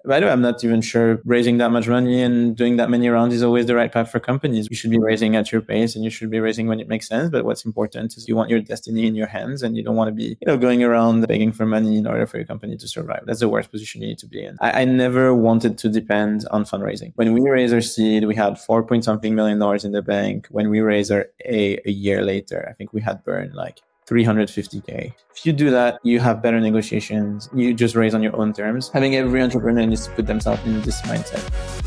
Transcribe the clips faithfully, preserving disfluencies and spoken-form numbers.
by the way, I'm not even sure raising that much money and doing that many rounds is always the right path for companies. You should be raising at your pace and you should be raising when it makes sense. But what's important is you want your destiny in your hands and you don't want to be, you know, going around begging for money in order for your company to survive. That's the worst position you need to be in. I, I never wanted to depend on fundraising. When we raised our seed, we had four point something million dollars in the bank. When we raised our A a year later, I think we had burned like three hundred fifty K. If you do that, you have better negotiations. You just raise on your own terms. Having every entrepreneur needs to put themselves in this mindset.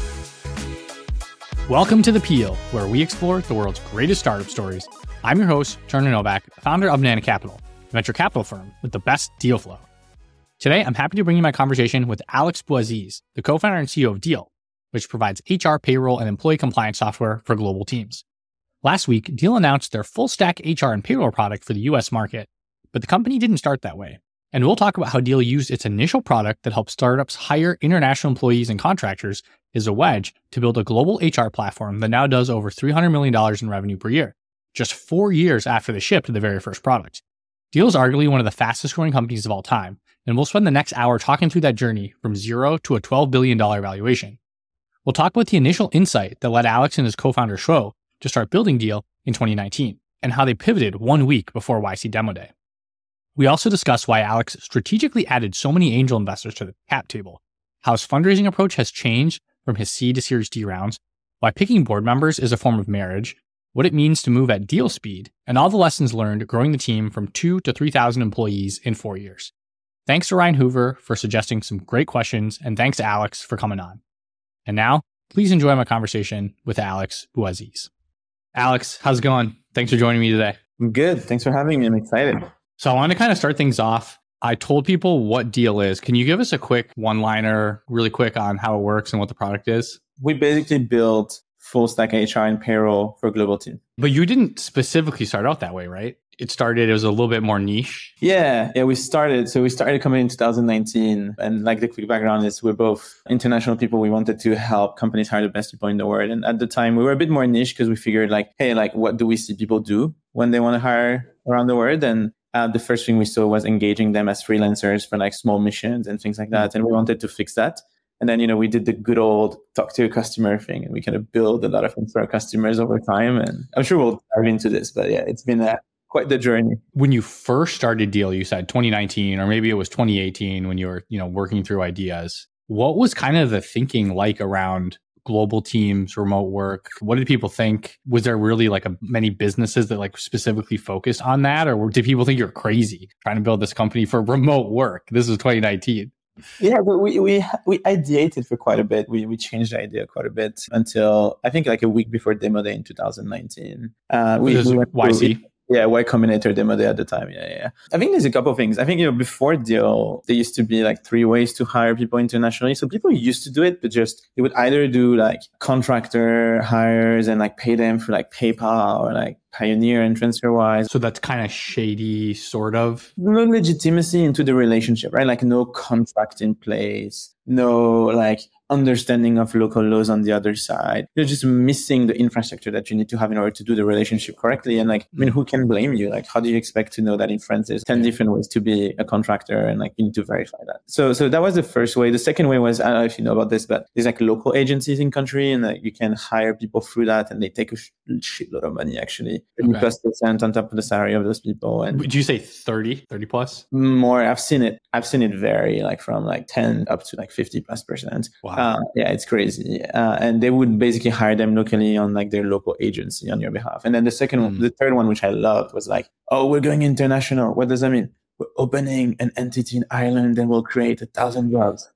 Welcome to The Peel, where we explore the world's greatest startup stories. I'm your host, Turner Novak, founder of Nana Capital, a venture capital firm with the best deal flow. Today, I'm happy to bring you my conversation with Alex Bouaziz, the co-founder and C E O of Deel, which provides H R, payroll, and employee compliance software for global teams. Last week, Deel announced their full-stack H R and payroll product for the U S market, but the company didn't start that way. And we'll talk about how Deel used its initial product that helps startups hire international employees and contractors as a wedge to build a global H R platform that now does over three hundred million dollars in revenue per year, just four years after they shipped the very first product. Deel is arguably one of the fastest-growing companies of all time, and we'll spend the next hour talking through that journey from zero to a twelve billion dollars valuation. We'll talk about the initial insight that led Alex and his co-founder Shuo to start building Deel in twenty nineteen, and how they pivoted one week before Y C Demo Day. We also discuss why Alex strategically added so many angel investors to the cap table, how his fundraising approach has changed from his seed to Series D rounds, why picking board members is a form of marriage, what it means to move at Deel speed, and all the lessons learned growing the team from two to three thousand employees in four years. Thanks to Ryan Hoover for suggesting some great questions, and thanks to Alex for coming on. And now, please enjoy my conversation with Alex Bouaziz. Alex, how's it going? Thanks for joining me today. I'm good. Thanks for having me. I'm excited. So I want to kind of start things off. I told people what Deel is. Can you give us a quick one-liner, really quick, on how it works and what the product is? We basically built full stack H R and payroll for global teams. But you didn't specifically start out that way, right? It started, it was a little bit more niche. Yeah, yeah, we started. So we started coming in two thousand nineteen. And like the quick background is we're both international people. We wanted to help companies hire the best people in the world. And at the time, we were a bit more niche because we figured like, hey, like what do we see people do when they want to hire around the world? And uh, the first thing we saw was engaging them as freelancers for like small missions and things like that. And we wanted to fix that. And then, you know, we did the good old talk to a customer thing, and we kind of build a lot of things for our customers over time. And I'm sure we'll dive into this, but yeah, it's been a quite the journey. When you first started Deel, you said twenty nineteen, or maybe it was twenty eighteen when you were, you know, working through ideas. What was kind of the thinking like around global teams, remote work? What did people think? Was there really like a, many businesses that like specifically focused on that? Or did people think you're crazy trying to build this company for remote work? This is twenty nineteen. Yeah, but we we we ideated for quite a bit. We we changed the idea quite a bit until I think like a week before Demo Day in two thousand nineteen. Uh, we, we went Y C. Through, Yeah, Y Combinator Demo Day at the time. Yeah, yeah. I think there's a couple of things. I think, you know, before Deel, there used to be like three ways to hire people internationally. So people used to do it, but just they would either do like contractor hires and like pay them for like PayPal or like Pioneer and TransferWise. So that's kind of shady, sort of. No legitimacy into the relationship, right? Like no contract in place, no like understanding of local laws on the other side. You're just missing the infrastructure that you need to have in order to do the relationship correctly. And like, I mean, who can blame you? Like, how do you expect to know that in France there's ten different ways to be a contractor and like you need to verify that. So, so that was the first way. The second way was, I don't know if you know about this, but there's like local agencies in country and like you can hire people through that and they take a sh- shitload of money actually. Okay. Plus percent on top of the salary of those people. And would you say thirty, thirty plus? More. I've seen it. I've seen it vary like from like ten up to like fifty plus percent. Wow. Uh, yeah, it's crazy. Uh, and they would basically hire them locally on like their local agency on your behalf. And then the second mm. one, the third one, which I loved was like, oh, we're going international. What does that mean? We're opening an entity in Ireland and we'll create a thousand jobs.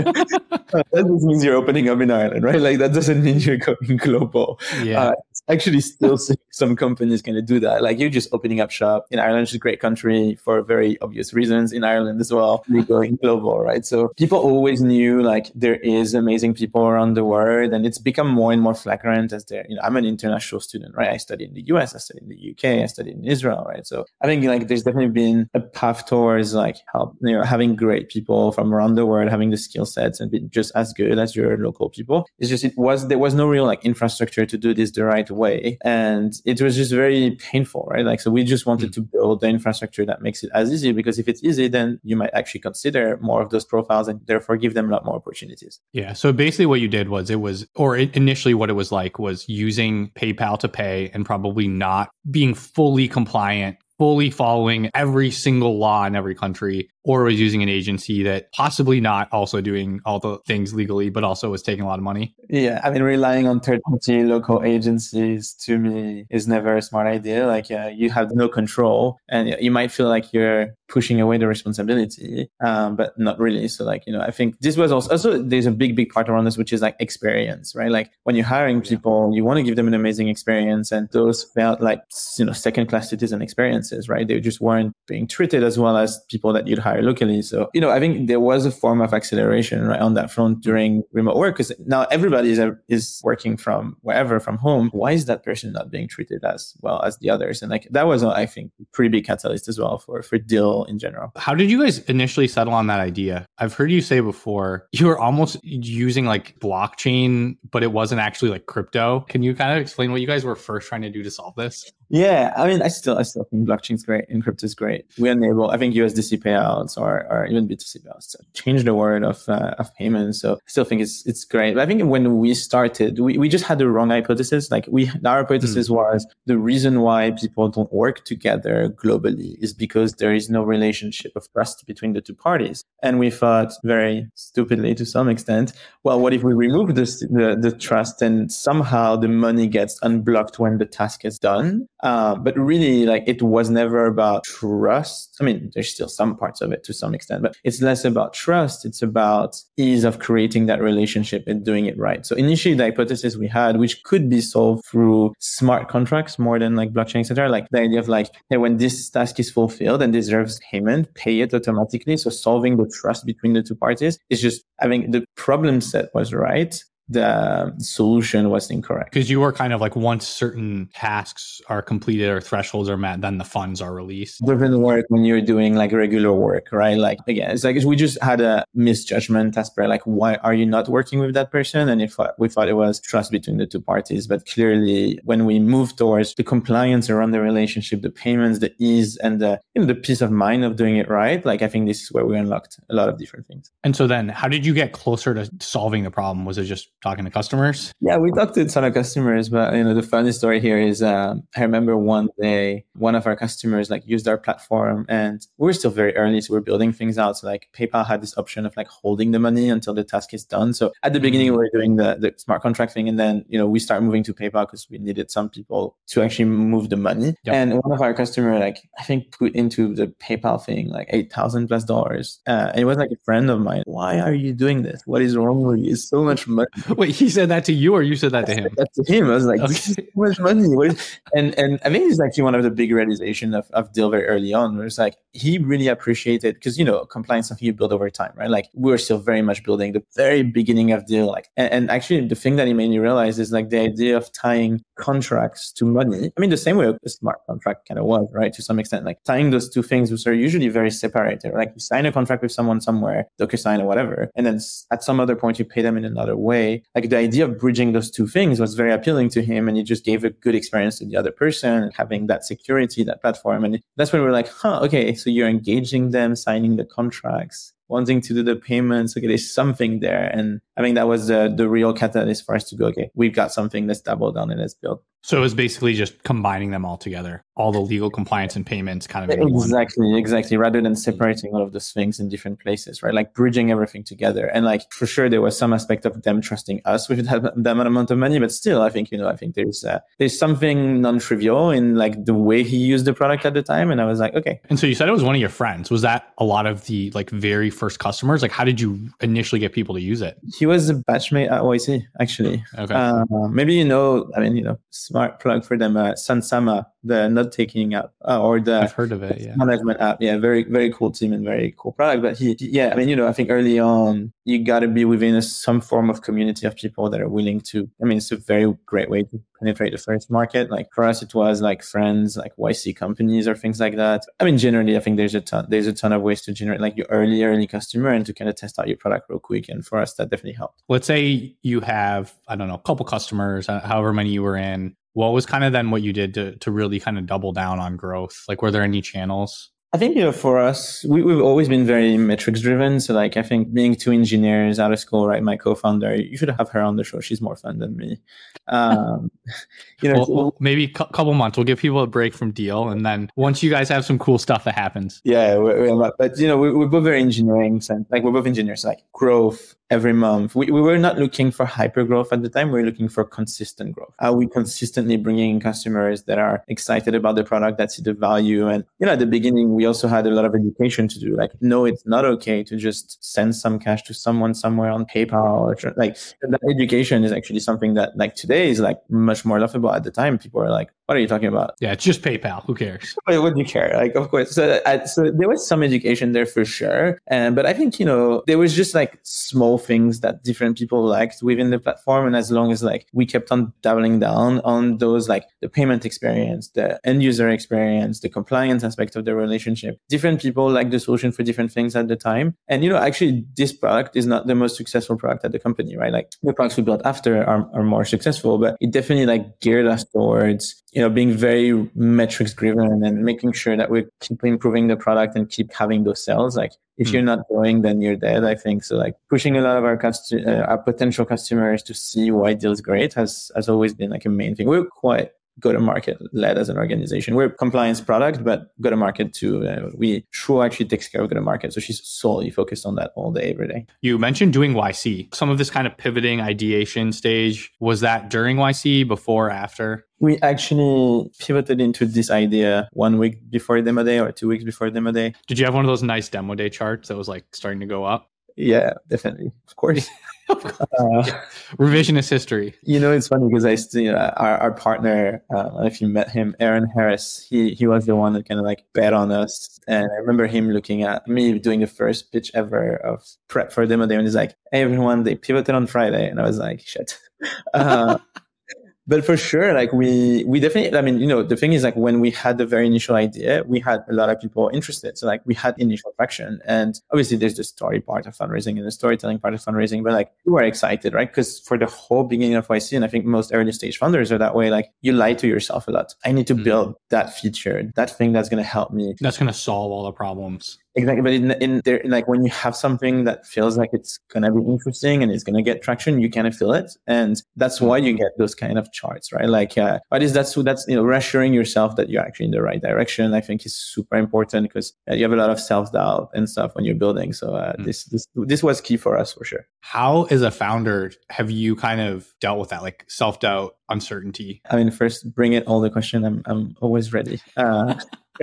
That just means you're opening up in Ireland, right? Like that doesn't mean you're going global. Yeah. Uh, it's actually still some companies going to do that. Like you're just opening up shop in Ireland, which is a great country for very obvious reasons in Ireland as well. You're going global, right? So people always knew like there is amazing people around the world, and it's become more and more flagrant as there, you know, I'm an international student, right? I studied in the U S, I studied in the U K, I studied in Israel, right? So I think like there's definitely been a path towards like help, you know, having great people from around the world, having the skill sets and being just as good as your local people. It's just, it was, there was no real like infrastructure to do this the right right way. And it was just very painful, right? Like, so we just wanted mm. to build the infrastructure that makes it as easy, because if it's easy, then you might actually consider more of those profiles and therefore give them a lot more opportunities. Yeah. So basically what you did was it was, or initially what it was like was using PayPal to pay and probably not being fully compliant, fully following every single law in every country, or was using an agency that possibly not also doing all the things legally, but also was taking a lot of money. Yeah. I mean, relying on third-party local agencies to me is never a smart idea. Like, yeah, you have no control and you might feel like you're pushing away the responsibility, um, but not really. So like, you know, I think this was also, also, there's a big, big part around this, which is like experience, right? Like when you're hiring people, you want to give them an amazing experience, and those felt like, you know, second-class citizen experiences, right? They just weren't being treated as well as people that you'd hire locally. So, you know, I think there was a form of acceleration right on that front during remote work, because now everybody is, is working from wherever, from home. Why is that person not being treated as well as the others? And like, that was, I think, a pretty big catalyst as well for, for Deel in general. How did you guys initially settle on that idea? I've heard you say before, you were almost using like blockchain, but it wasn't actually like crypto. Can you kind of explain what you guys were first trying to do to solve this? Yeah, I mean, I still, I still think blockchain is great and crypto is great. We enable, I think U S D C payouts or, or even B two C payouts change the world of uh, of payments. So I still think it's it's great. But I think when we started, we, we just had the wrong hypothesis. Like we, our hypothesis mm. was the reason why people don't work together globally is because there is no relationship of trust between the two parties. And we thought very stupidly to some extent, well, what if we remove this, the the trust and somehow the money gets unblocked when the task is done? Uh, but really, like, it was never about trust. I mean, there's still some parts of it to some extent, but it's less about trust. It's about ease of creating that relationship and doing it right. So initially, the hypothesis we had, which could be solved through smart contracts more than like blockchain, et cetera, like the idea of like, hey, when this task is fulfilled and deserves payment, pay it automatically. So solving the trust between the two parties is just, I think the problem set was right. The solution was incorrect. Because you were kind of like, once certain tasks are completed or thresholds are met, then the funds are released. It doesn't work when you're doing like regular work, right? Like, again, it's like we just had a misjudgment as per like, why are you not working with that person? And if we thought it was trust between the two parties. But clearly, when we moved towards the compliance around the relationship, the payments, the ease, and the, you know, the peace of mind of doing it right, like I think this is where we unlocked a lot of different things. And so then how did you get closer to solving the problem? Was it just talking to customers? Yeah, we talked to a ton of customers, but you know, the funny story here is um, I remember one day one of our customers like used our platform, and we were still very early, so we're building things out. So like PayPal had this option of like holding the money until the task is done. So at the beginning, we were doing the, the smart contract thing, and then you know we started moving to PayPal because we needed some people to actually move the money. Yep. And one of our customers, like I think, put into the PayPal thing like eight thousand plus dollars. Uh, and it was like a friend of mine. Why are you doing this? What is wrong with you? It's so much money. Wait, he said that to you, or you said that to him? That to him. I was like, okay. This is so much money. And and I think it's actually one of the big realizations of, of Deel very early on, where it's like he really appreciated, because you know compliance is something you build over time, right? Like we were still very much building the very beginning of Deel. Like and, and actually the thing that he made me realize is like the idea of tying contracts to money. I mean, the same way a smart contract kind of was, right? To some extent, like tying those two things, which are usually very separated. Like you sign a contract with someone somewhere, DocuSign or whatever, and then at some other point you pay them in another way. Like the idea of bridging those two things was very appealing to him, and it just gave a good experience to the other person, having that security, that platform. And that's when we were like, huh, okay, so you're engaging them, signing the contracts, wanting to do the payments. Okay, there's something there. And I think that was the, the real catalyst for us to go, okay, we've got something, let's double down and let's build. So it was basically just combining them all together, all the legal compliance and payments kind of. Exactly, one. exactly. Rather than separating all of those things in different places, right? Like bridging everything together. And like, for sure, there was some aspect of them trusting us with that, that amount of money. But still, I think, you know, I think there's uh, there's something non-trivial in like the way he used the product at the time. And I was like, okay. And so you said it was one of your friends. Was that a lot of the like very first customers? Like, how did you initially get people to use it? He was a batchmate at O I C, actually. Okay. Uh, maybe, you know, I mean, you know, smart plug for them, uh, Sansama, the note-taking app, uh, or the I've heard of it, yeah. management app. Yeah, very, very cool team and very cool product. But he, yeah, I mean, you know, I think early on, you got to be within a, some form of community of people that are willing to, I mean, it's a very great way to penetrate the first market. Like for us, it was like friends, like Y C companies or things like that. I mean, generally, I think there's a ton, there's a ton of ways to generate like your early, early customer and to kind of test out your product real quick. And for us, that definitely helped. Let's say you have, I don't know, a couple customers, however many you were in. What was kind of then what you did to to really kind of double down on growth? Like, were there any channels? I think, you know, for us, we, we've always been very metrics driven. So like, I think being two engineers out of school, right? My co-founder, you should have her on the show. She's more fun than me. Um, you know, well, well, maybe a couple months, we'll give people a break from Deal. And then once you guys have some cool stuff that happens. Yeah. We're, we're, but, you know, we, we're both very engineering. So like, we're both engineers, like growth every month. We, we were not looking for hyper growth at the time. We were looking for consistent growth. Are we consistently bringing in customers that are excited about the product, that see the value? And, you know, at the beginning, we also had a lot of education to do. Like, no, it's not okay to just send some cash to someone somewhere on PayPal. Or like, that education is actually something that like today is like much more laughable. At the time, people are like, what are you talking about? Yeah, it's just PayPal. Who cares? What do you care? Like, of course. So, I, so there was some education there for sure. And, but I think, you know, there was just like small things that different people liked within the platform. And as long as like we kept on doubling down on those, like the payment experience, the end user experience, the compliance aspect of the relationship, different people like the solution for different things at the time. And, you know, actually this product is not the most successful product at the company, right? Like the products we built after are, are more successful, but it definitely like geared us towards, you know, being very metrics driven and making sure that we keep improving the product and keep having those sales. Like if mm. you're not growing, then you're dead, I think. So like pushing a lot of our cust- uh, our potential customers to see why Deal's great has, has always been like a main thing. We're quite go-to-market led as an organization. We're a compliance product, but go-to-market too. Uh, we Shrew actually takes care of go-to-market. So she's solely focused on that all day, every day. You mentioned doing Y C. Some of this kind of pivoting ideation stage, was that during Y C, before, after? We actually pivoted into this idea one week before demo day or two weeks before demo day. Did you have one of those nice demo day charts that was like starting to go up? Yeah, definitely. Of course. Uh, Revisionist history. You know, it's funny because I still, you know, our, our partner, uh, I don't know if you met him, Aaron Harris, he he was the one that kind of like bet on us. And I remember him looking at me doing the first pitch ever of prep for demo day. And he's like, hey, everyone, they pivoted on Friday. And I was like, shit. Uh, But for sure, like we, we definitely, I mean, you know, the thing is like when we had the very initial idea, we had a lot of people interested. So like we had initial traction, and obviously there's the story part of fundraising and the storytelling part of fundraising, but like we were excited, right? Because for the whole beginning of Y C, and I think most early stage funders are that way, like you lie to yourself a lot. I need to mm-hmm. build that feature, that thing that's going to help me. That's going to solve all the problems. Exactly. But in, in there, like when you have something that feels like it's going to be interesting and it's going to get traction, you kind of feel it. And that's why you get those kind of charts, right? Like, uh, but is that's, that's, you know, reassuring yourself that you're actually in the right direction, I think is super important because uh, you have a lot of self-doubt and stuff when you're building. So uh, mm. this, this, this was key for us for sure. How, as a founder, have you kind of dealt with that, like self-doubt, uncertainty? I mean, first bring it all the question. I'm, I'm always ready. Uh,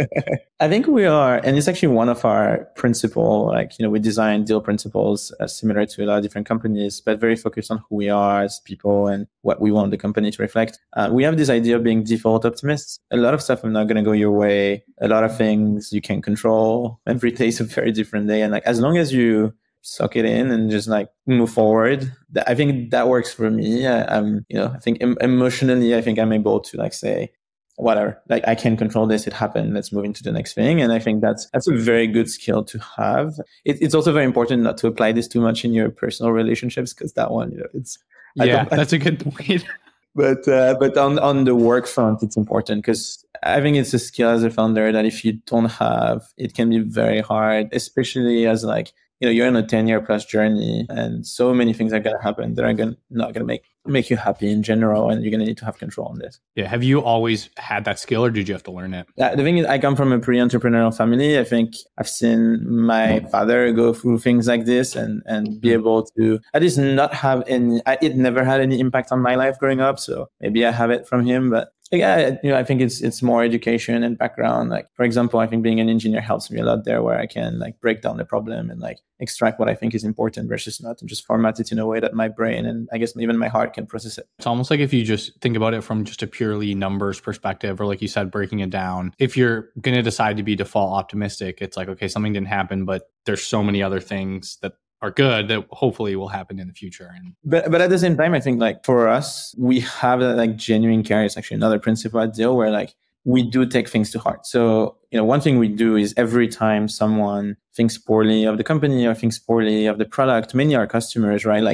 I think we are, and it's actually one of our principle, like, you know, we design Deal principles uh, similar to a lot of different companies, but very focused on who we are as people and what we want the company to reflect. Uh, we have this idea of being default optimists. A lot of stuff is not going to go your way. A lot of things you can control. Every day is a very different day. And like, as long as you suck it in and just like move forward, I think that works for me. I, I'm, you know, I think em- emotionally, I think I'm able to like say, whatever, like I can control this, it happened, let's move into the next thing. And I think that's that's a very good skill to have. It, it's also very important not to apply this too much in your personal relationships, because that one, you know, it's... Yeah, that's a good point. But uh, but on, on the work front, it's important because I think it's a skill as a founder that if you don't have, it can be very hard, especially as like, you know, you're on a ten year plus journey and so many things are going to happen that are going not going to make make you happy in general. And you're going to need to have control on this. Yeah. Have you always had that skill or did you have to learn it? Uh, the thing is, I come from a pretty entrepreneurial family. I think I've seen my father go through things like this and, and be able to at least not have any, I, it never had any impact on my life growing up. So maybe I have it from him, but yeah, you know, I think it's it's more education and background. Like, for example, I think being an engineer helps me a lot there, where I can like break down the problem and like extract what I think is important versus not, and just format it in a way that my brain and I guess even my heart can process it. It's almost like if you just think about it from just a purely numbers perspective, or like you said, breaking it down. If you're going to decide to be default optimistic, it's like, okay, something didn't happen, but there's so many other things that are good that hopefully will happen in the future. And but but at the same time, I think like for us, we have that like genuine care. It's actually another principle at Deal where like we do take things to heart. So, you know, one thing we do is every time someone thinks poorly of the company or thinks poorly of the product, many are customers, right? Like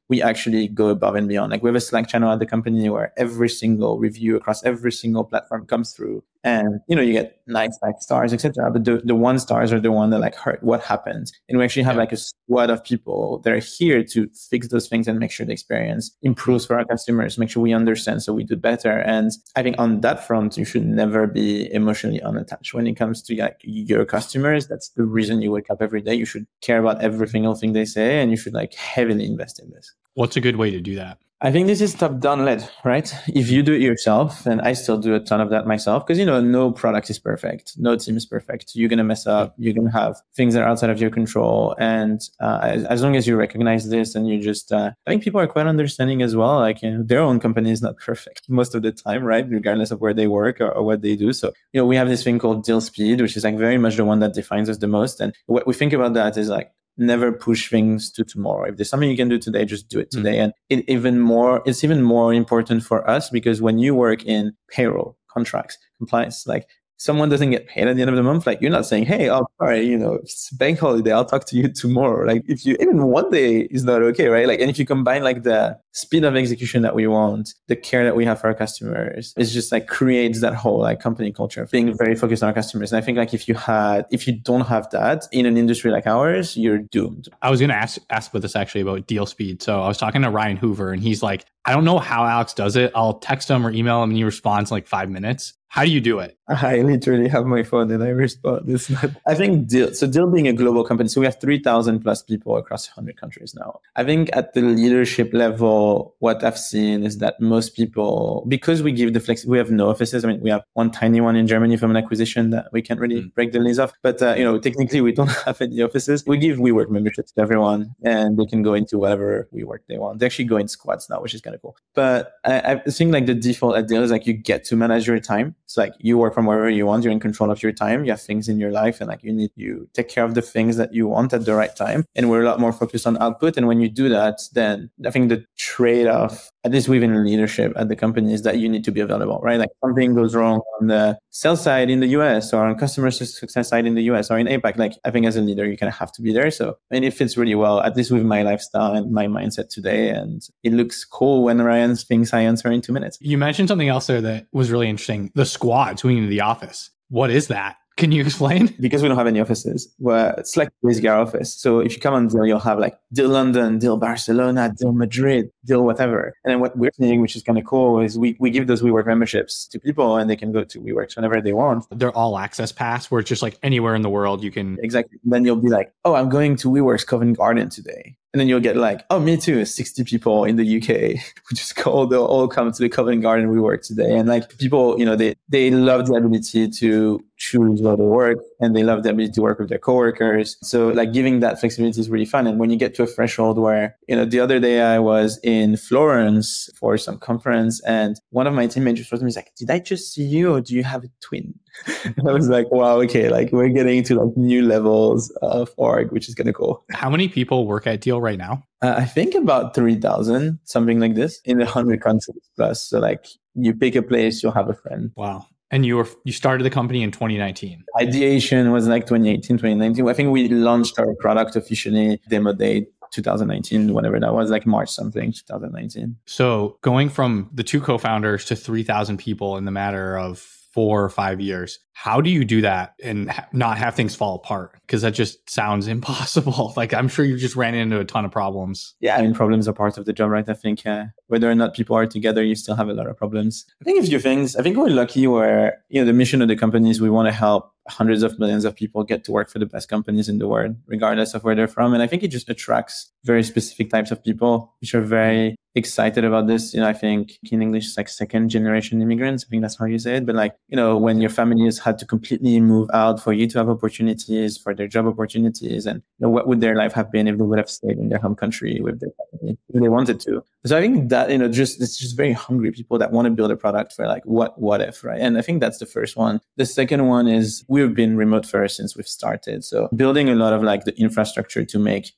we actually go above and beyond. Like we have a Slack channel at the company where every single review across every single platform comes through. And, you know, you get nice like stars, et cetera. But the, the one stars are the one that like hurt what happened. And we actually have yeah. like a squad of people that are here to fix those things and make sure the experience improves for our customers, make sure we understand so we do better. And I think on that front, you should never be emotionally unattached when it comes to like your customers. That's the reason you wake up every day. You should care about every single thing they say, and you should like heavily invest in this. What's a good way to do that? I think this is top-down led, right? If you do it yourself, and I still do a ton of that myself, because, you know, no product is perfect. No team is perfect. You're going to mess up. You're going to have things that are outside of your control. And uh, as, as long as you recognize this and you just, uh, I think people are quite understanding as well. Like, you know, their own company is not perfect most of the time, right? Regardless of where they work or, or what they do. So, you know, we have this thing called deal speed, which is like very much the one that defines us the most. And what we think about that is like, never push things to tomorrow. If there's something you can do today, just do it today. Mm-hmm. And it even more, it's even more important for us because when you work in payroll, contracts, compliance, like someone doesn't get paid at the end of the month, like you're not saying, hey, oh, sorry, you know, it's bank holiday, I'll talk to you tomorrow. Like if you, even one day is not okay, right? Like, and if you combine like the speed of execution that we want, the care that we have for our customers, it's just like creates that whole like company culture of being very focused on our customers. And I think like if you had, if you don't have that in an industry like ours, you're doomed. I was going to ask, ask about this actually about deal speed. So I was talking to Ryan Hoover and he's like, I don't know how Alex does it. I'll text him or email him and he responds in like five minutes. How do you do it? I literally have my phone and I respond. It's not, I think Deal, so Deal being a global company, so we have three thousand plus people across one hundred countries now. I think at the leadership level, what I've seen is that most people, because we give the flex, we have no offices. I mean, we have one tiny one in Germany from an acquisition that we can't really mm. break the lease off. But, uh, you know, technically we don't have any offices. We give WeWork memberships to everyone and they can go into whatever WeWork they want. They actually go in squads now, which is kind of cool. But I, I think like the default at Deal is like you get to manage your time. So like you work from wherever you want, you're in control of your time, you have things in your life and like you need you take care of the things that you want at the right time. And we're a lot more focused on output. And when you do that, then I think the trade-off, at least within leadership at the company, is that you need to be available, right? Like something goes wrong on the sales side in the U S or on customer success side in the U S or in APAC. Like I think as a leader, you kind of have to be there. So I mean, it fits really well, at least with my lifestyle and my mindset today. And it looks cool when Ryan thinks I answer in two minutes. You mentioned something else there that was really interesting. The squads going into the office. What is that? Can you explain? Because we don't have any offices. Well, it's like basically our office. So if you come on Deal, you'll have like Deal London, Deal Barcelona, Deal Madrid, Deal whatever. And then what we're seeing, which is kind of cool, is we, we give those WeWork memberships to people and they can go to WeWorks whenever they want. They're all access pass where it's just like anywhere in the world you can... Exactly. Then you'll be like, oh, I'm going to WeWorks Covent Garden today. And then you'll get like, oh, me too, sixty people in the U K who just call, they'll all come to the Covent Garden WeWork today. And like people, you know, they, they love the ability to choose where they work and they love the ability to work with their coworkers. So like giving that flexibility is really fun. And when you get to a threshold where, you know, the other day I was in Florence for some conference and one of my teammates just told me, he's like, did I just see you or do you have a twin? And I was like, wow, okay, like we're getting into like new levels of org, which is kind of cool. How many people work at Deal right now? Uh, I think about three thousand, something like this, in a hundred countries plus. So like you pick a place, you'll have a friend. Wow. And you were you started the company in twenty nineteen. Ideation was like twenty eighteen, twenty nineteen. I think we launched our product officially, demo day, two thousand nineteen, whatever that was, like March something, two thousand nineteen. So going from the two co-founders to three thousand people in the matter of four or five years, how do you do that and ha- not have things fall apart? Because that just sounds impossible. Like I'm sure you just ran into a ton of problems. Yeah, I mean, problems are part of the job, right? I think uh, whether or not people are together, you still have a lot of problems. I think a few things. I think we're lucky where, you know, the mission of the company is we want to help hundreds of millions of people get to work for the best companies in the world, regardless of where they're from. And I think it just attracts very specific types of people, which are very excited about this. You know, I think in English, it's like second generation immigrants. I think that's how you say it. But like, you know, when your family has had to completely move out for you to have opportunities, for their job opportunities, and you know, what would their life have been if they would have stayed in their home country with their family if they wanted to? So I think that, you know, just, it's just very hungry people that want to build a product for like, what, what if, right? And I think that's the first one. The second one is we've been remote first since we've started. So building a lot of like the infrastructure to make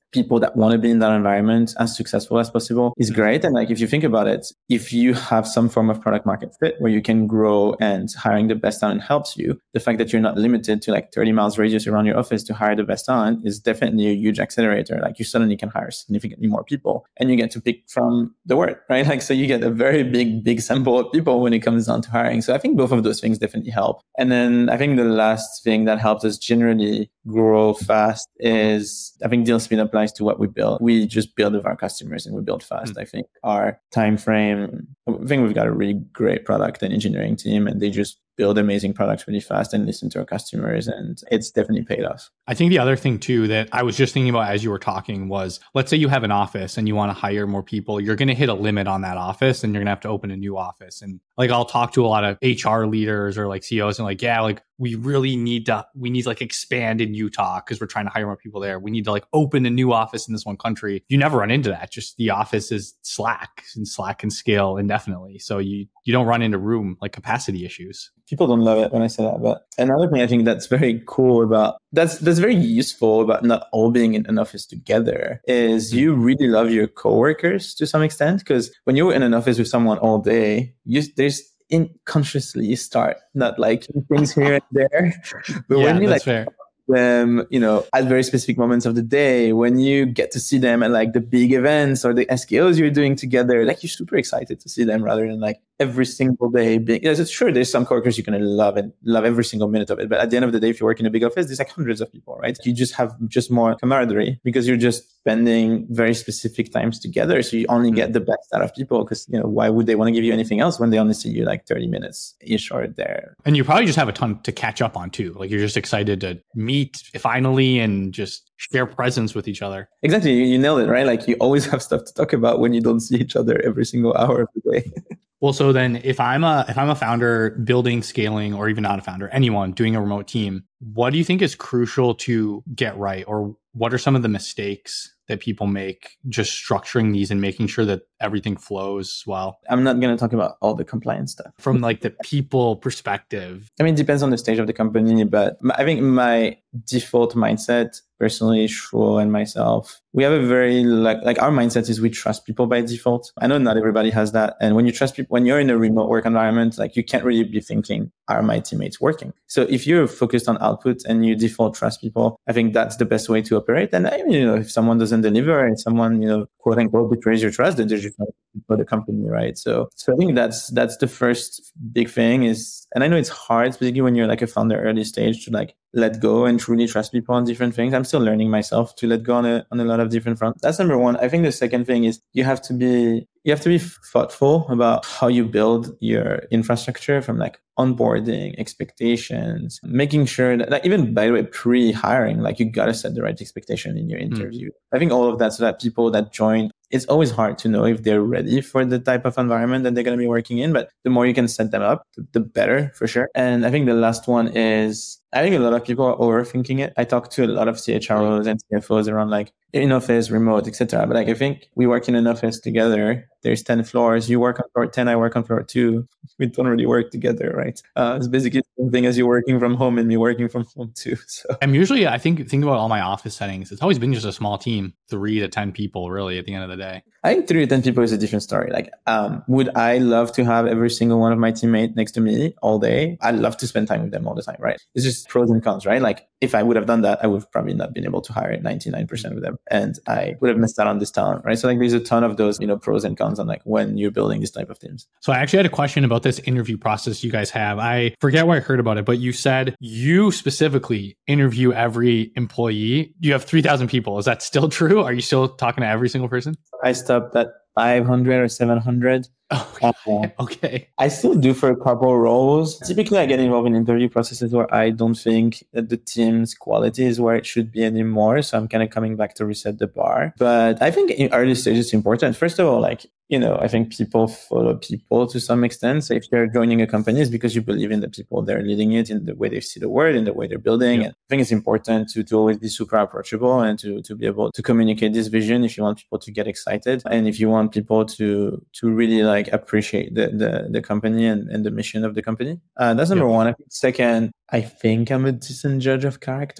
people that want to be in that environment as successful as possible is great. And like, if you think about it, if you have some form of product market fit where you can grow and hiring the best talent helps you, the fact that you're not limited to like thirty miles radius around your office to hire the best talent is definitely a huge accelerator. Like you suddenly can hire significantly more people and you get to pick from the word, right? Like, so you get a very big, big sample of people when it comes down to hiring. So I think both of those things definitely help. And then I think the last thing that helps us generally grow fast is, I think deal speed applies to what we build. We just build with our customers and we build fast. Mm-hmm. I think our time frame, I think we've got a really great product and engineering team, and they just build amazing products really fast and listen to our customers. And it's definitely paid off. I think the other thing too that I was just thinking about as you were talking was, let's say you have an office and you want to hire more people, you're going to hit a limit on that office and you're going to have to open a new office. And like, I'll talk to a lot of H R leaders or like C E Os and like, yeah, like we really need to, we need to like expand in Utah because we're trying to hire more people there. We need to like open a new office in this one country. You never run into that. Just the office is Slack, and Slack can scale indefinitely. So you, you don't run into room like capacity issues. People don't love it when I say that, but another thing I think that's very cool about, that's that's very useful about not all being in an office together is you really love your coworkers to some extent, because when you're in an office with someone all day, you there's unconsciously you start not liking things here and there, but yeah, when you that's like fair. them, you know, at very specific moments of the day, when you get to see them at like the big events or the S K Os you're doing together, like you're super excited to see them rather than like every single day being, yes, it's sure there's some coworkers you're going to love and love every single minute of it. But at the end of the day, if you work in a big office, there's like hundreds of people, right? You just have just more camaraderie because you're just spending very specific times together. So you only get the best out of people because, you know, why would they want to give you anything else when they only see you like thirty minutes ish or there? And you probably just have a ton to catch up on too. Like you're just excited to meet finally and just share presence with each other. Exactly. You, you nailed it, right? Like you always have stuff to talk about when you don't see each other every single hour of the day. Well, so then if I'm a if I'm a founder building, scaling, or even not a founder, anyone doing a remote team, what do you think is crucial to get right? Or what are some of the mistakes that people make just structuring these and making sure that everything flows well? I'm not going to talk about all the compliance stuff. From like the people perspective. I mean, it depends on the stage of the company, but I think my default mindset, personally, Shuo and myself, we have a very, like, like our mindset is we trust people by default. I know not everybody has that. And when you trust people, when you're in a remote work environment, like you can't really be thinking, are my teammates working? So if you're focused on output and you default trust people, I think that's the best way to operate. And I mean, you know, if someone doesn't deliver and someone, you know, quote unquote betrays your trust, then they're just not for the company, right? So, so I think that's, that's the first big thing is, and I know it's hard, particularly when you're like a founder early stage, to like let go and truly trust people on different things. I'm still learning myself to let go on a, on a lot of different fronts. That's number one. I think the second thing is you have to be, you have to be thoughtful about how you build your infrastructure from like onboarding, expectations, making sure that, like, even by the way, pre-hiring, like you got to set the right expectation in your interview. Mm. I think all of that so that people that join, it's always hard to know if they're ready for the type of environment that they're going to be working in, but the more you can set them up, the better for sure. And I think the last one is, I think a lot of people are overthinking it. I talk to a lot of C H R Os and C F Os around like in office, remote, et cetera. But like I think we work in an office together. There's ten floors. You work on floor ten. I work on floor two. We don't really work together, right? Uh, it's basically the same thing as you working from home and me working from home too. So I'm usually, I think, think about all my office settings. It's always been just a small team, three to ten people, really, at the end of the day. I think three to ten people is a different story. Like, um, would I love to have every single one of my teammates next to me all day? I'd love to spend time with them all the time, right? It's just pros and cons, right? Like, if I would have done that, I would have probably not been able to hire ninety-nine percent of them. And I would have missed out on this talent, right? So like there's a ton of those, you know, pros and cons on like when you're building this type of teams. So I actually had a question about this interview process you guys have. I forget where I heard about it, but you said you specifically interview every employee. You have three thousand people. Is that still true? Are you still talking to every single person? I stopped at five hundred or seven hundred. Okay. Uh, okay. I still do for a couple roles. Typically, I get involved in interview processes where I don't think that the team's quality is where it should be anymore. So I'm kind of coming back to reset the bar. But I think in early stages, it's important. First of all, like, you know, I think people follow people to some extent. So if they're joining a company, it's because you believe in the people they're leading it, in the way they see the world, in the way they're building. Yeah. And I think it's important to, to always be super approachable and to, to be able to communicate this vision if you want people to get excited. And if you want people to, to really like appreciate the, the, the company and, and the mission of the company. Uh, that's number yeah. one. I think second, I think I'm a decent judge of character.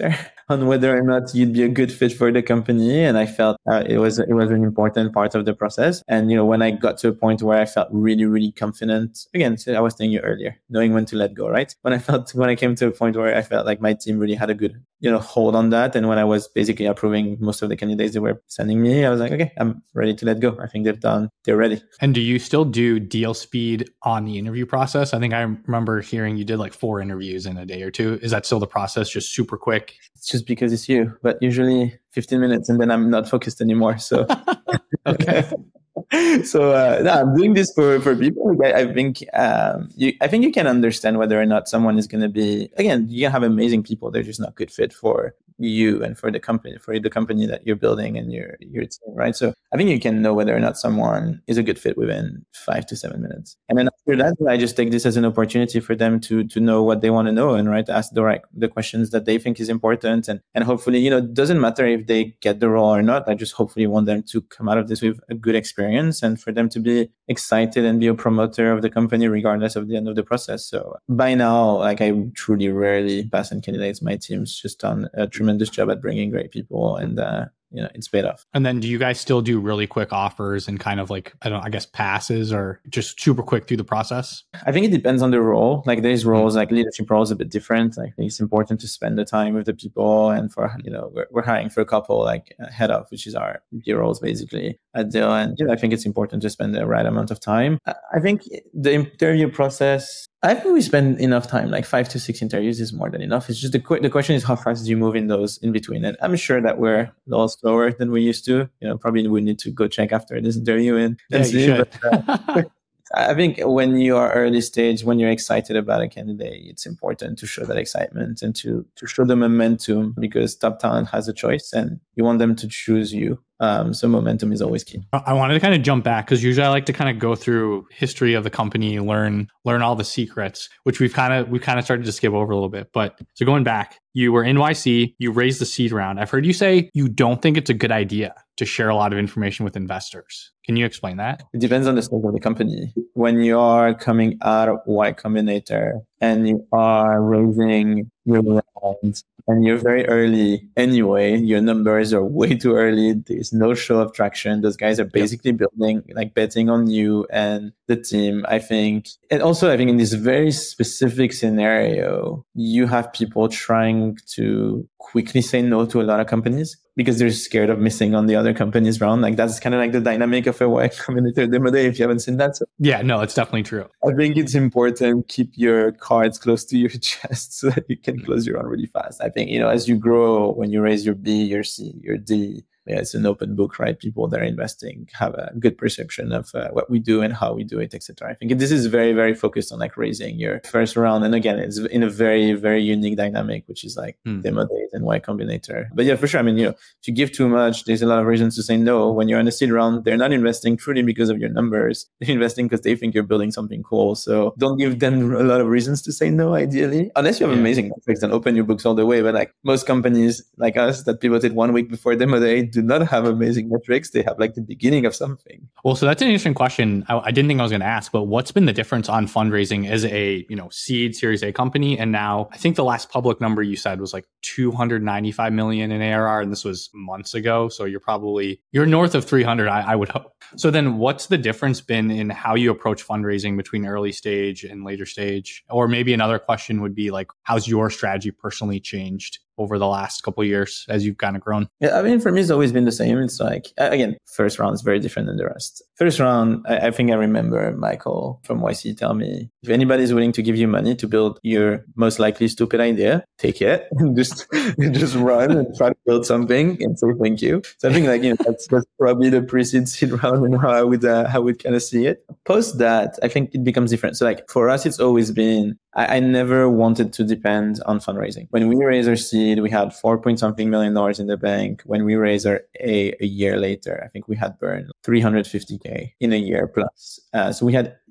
on whether or not you'd be a good fit for the company. And I felt uh, it was it was an important part of the process. And you know, when I got to a point where I felt really, really confident, again, so I was telling you earlier, knowing when to let go, right? When I felt when I came to a point where I felt like my team really had a good, you know, hold on that, and when I was basically approving most of the candidates they were sending me, I was like, okay, I'm ready to let go. I think they've done, they're ready. And do you still do deal speed on the interview process? I think I remember hearing you did like four interviews in a day or two. Is that still the process, just super quick? It's just because it's you, but usually fifteen minutes and then I'm not focused anymore. So, okay. So uh, no, I'm doing this for, for people. I, I think um, you, I think you can understand whether or not someone is going to be. Again, you have amazing people; they're just not good fit for you and for the company, for the company that you're building and your your team, right? So I think you can know whether or not someone is a good fit within five to seven minutes. And then after that, I just take this as an opportunity for them to to know what they want to know and right ask the right the questions that they think is important. And and hopefully, you know, it doesn't matter if they get the role or not. I just hopefully want them to come out of this with a good experience and for them to be excited and be a promoter of the company regardless of the end of the process. So by now, like I truly rarely pass on candidates. My team's just done a tremendous job at bringing great people, and uh, you know, it's paid off. And then do you guys still do really quick offers and kind of like, I don't know, I guess passes or just super quick through the process? I think it depends on the role. Like there's roles, like leadership roles a bit different. I think it's important to spend the time with the people. And for, you know, we're, we're hiring for a couple like uh, head of, which is our V P roles basically at Dell. And you know, I think it's important to spend the right amount of time. I think the interview process, I think we spend enough time, like five to six interviews is more than enough. It's just the qu- the question is how fast do you move in those in between? And I'm sure that we're a little slower than we used to. You know, probably we need to go check after this interview and, and yeah, see. You should. But, uh, I think when you are early stage, when you're excited about a candidate, it's important to show that excitement and to to show the momentum, because top talent has a choice and you want them to choose you. Um, so momentum is always key. I wanted to kind of jump back because usually I like to kind of go through history of the company, learn learn all the secrets, which we've kind of we've kind of started to skip over a little bit. But so going back, you were in Y C, you raised the seed round. I've heard you say you don't think it's a good idea to share a lot of information with investors. Can you explain that? It depends on the stage of the company. When you are coming out of Y Combinator and you are raising your round and you're very early anyway, your numbers are way too early. There's no show of traction. Those guys are basically yep. building, like betting on you and the team, I think. And also, I think in this very specific scenario, you have people trying to quickly say no to a lot of companies because they're scared of missing on the other company's round. Like that's kind of like the dynamic of a Y Combinator demo day, if you haven't seen that. So yeah, no, it's definitely true. I think it's important, keep your cards close to your chest so that you can close your round really fast. I think, you know, as you grow, when you raise your B, your C, your D, yeah, it's an open book, right? People that are investing have a good perception of uh, what we do and how we do it, et cetera. I think this is very, very focused on like raising your first round. And again, it's in a very, very unique dynamic, which is like mm. demo days and Y Combinator. But yeah, for sure. I mean, you know, if you give too much, there's a lot of reasons to say no. When you're in a seed round, they're not investing truly because of your numbers. They're investing because they think you're building something cool. So don't give them a lot of reasons to say no, ideally, unless you have yeah. amazing metrics and open your books all the way. But like most companies like us that pivoted one week before demo day do not have amazing metrics. They have like the beginning of something. Well, so that's an interesting question. I, I didn't think I was going to ask, but what's been the difference on fundraising as a, you know, seed Series A company? And now I think the last public number you said was like two hundred ninety-five million in A R R. And this was months ago. So you're probably, you're north of three hundred, I, I would hope. So then what's the difference been in how you approach fundraising between early stage and later stage? Or maybe another question would be like, how's your strategy personally changed over the last couple of years as you've kind of grown? Yeah, I mean, for me, it's always been the same. It's like, again, first round is very different than the rest. First round, I, I think I remember Michael from Y C tell me, if anybody's willing to give you money to build your most likely stupid idea, take it and just, just run and try to build something and say thank you. So I think like, you know, that's, that's probably the pre-seed seed round and how I would, uh, how I would kind of see it. Post that, I think it becomes different. So like for us, it's always been, I, I never wanted to depend on fundraising. When we raised our seed, we had four point something million dollars in the bank. When we raised our A a year later, I think we had burned three hundred fifty K in a year plus. Uh, so we had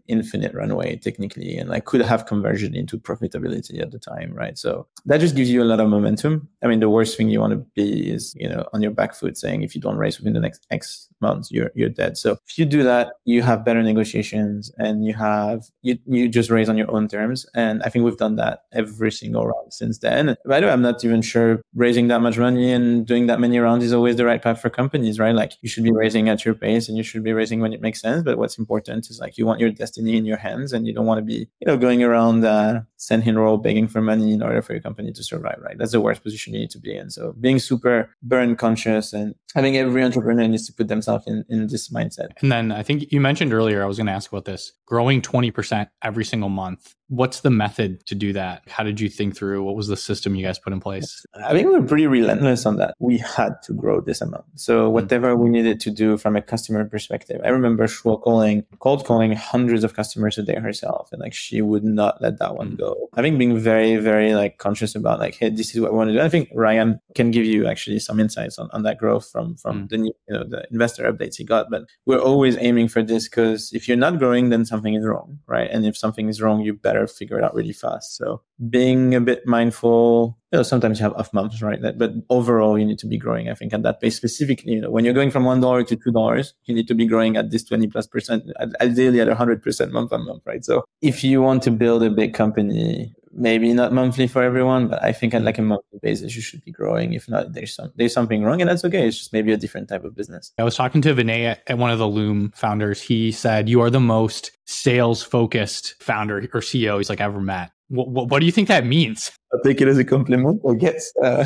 infinite runway technically, and like could have conversion into profitability at the time, right? So that just gives you a lot of momentum. I mean, the worst thing you want to be is, you know, on your back foot saying if you don't raise within the next X months, you're you're dead. So if you do that, you have better negotiations and you have you you just raise on your own terms. And I think we've done that every single round since then. By the way, I'm not even sure raising that much money and doing that many rounds is always the right path for companies, right? Like you should be raising at your pace and you should be raising when it makes sense. But what's important is like you want your destiny in your hands and you don't want to be, you know, going around uh, send in roll begging for money in order for your company to survive, right? That's the worst position you need to be in. So being super burn conscious and having every entrepreneur needs to put themselves in, in this mindset. And then I think you mentioned earlier, I was going to ask about this, growing twenty percent every single month. What's the method to do that? How did you think through? What was the system you guys put in place? I think we were pretty relentless on that. We had to grow this amount. So whatever we needed to do from a customer perspective, I remember Shuo calling, cold calling hundreds of customers a day herself. And like, she would not let that one go. I think being very, very like conscious about like, hey, this is what we want to do. I think Ryan can give you actually some insights on, on that growth from, from mm. the new, you know, the investor updates he got. But we're always aiming for this because if you're not growing, then something is wrong, right? And if something is wrong, you better figure it out really fast. So being a bit mindful, you know, sometimes you have off months, right? That, but overall, you need to be growing, I think, at that pace. Specifically, you know, when you're going from one dollar to two dollars, you need to be growing at this twenty plus percent, ideally at one hundred percent month on month, right? So if you want to build a big company, maybe not monthly for everyone, but I think at like a monthly basis, you should be growing. If not, there's some there's something wrong, and that's okay. It's just maybe a different type of business. I was talking to Vinay at, at one of the Loom founders. He said, you are the most sales focused founder or C E O he's like ever met. What, what, what do you think that means? I'll take it as a compliment, I guess. Uh,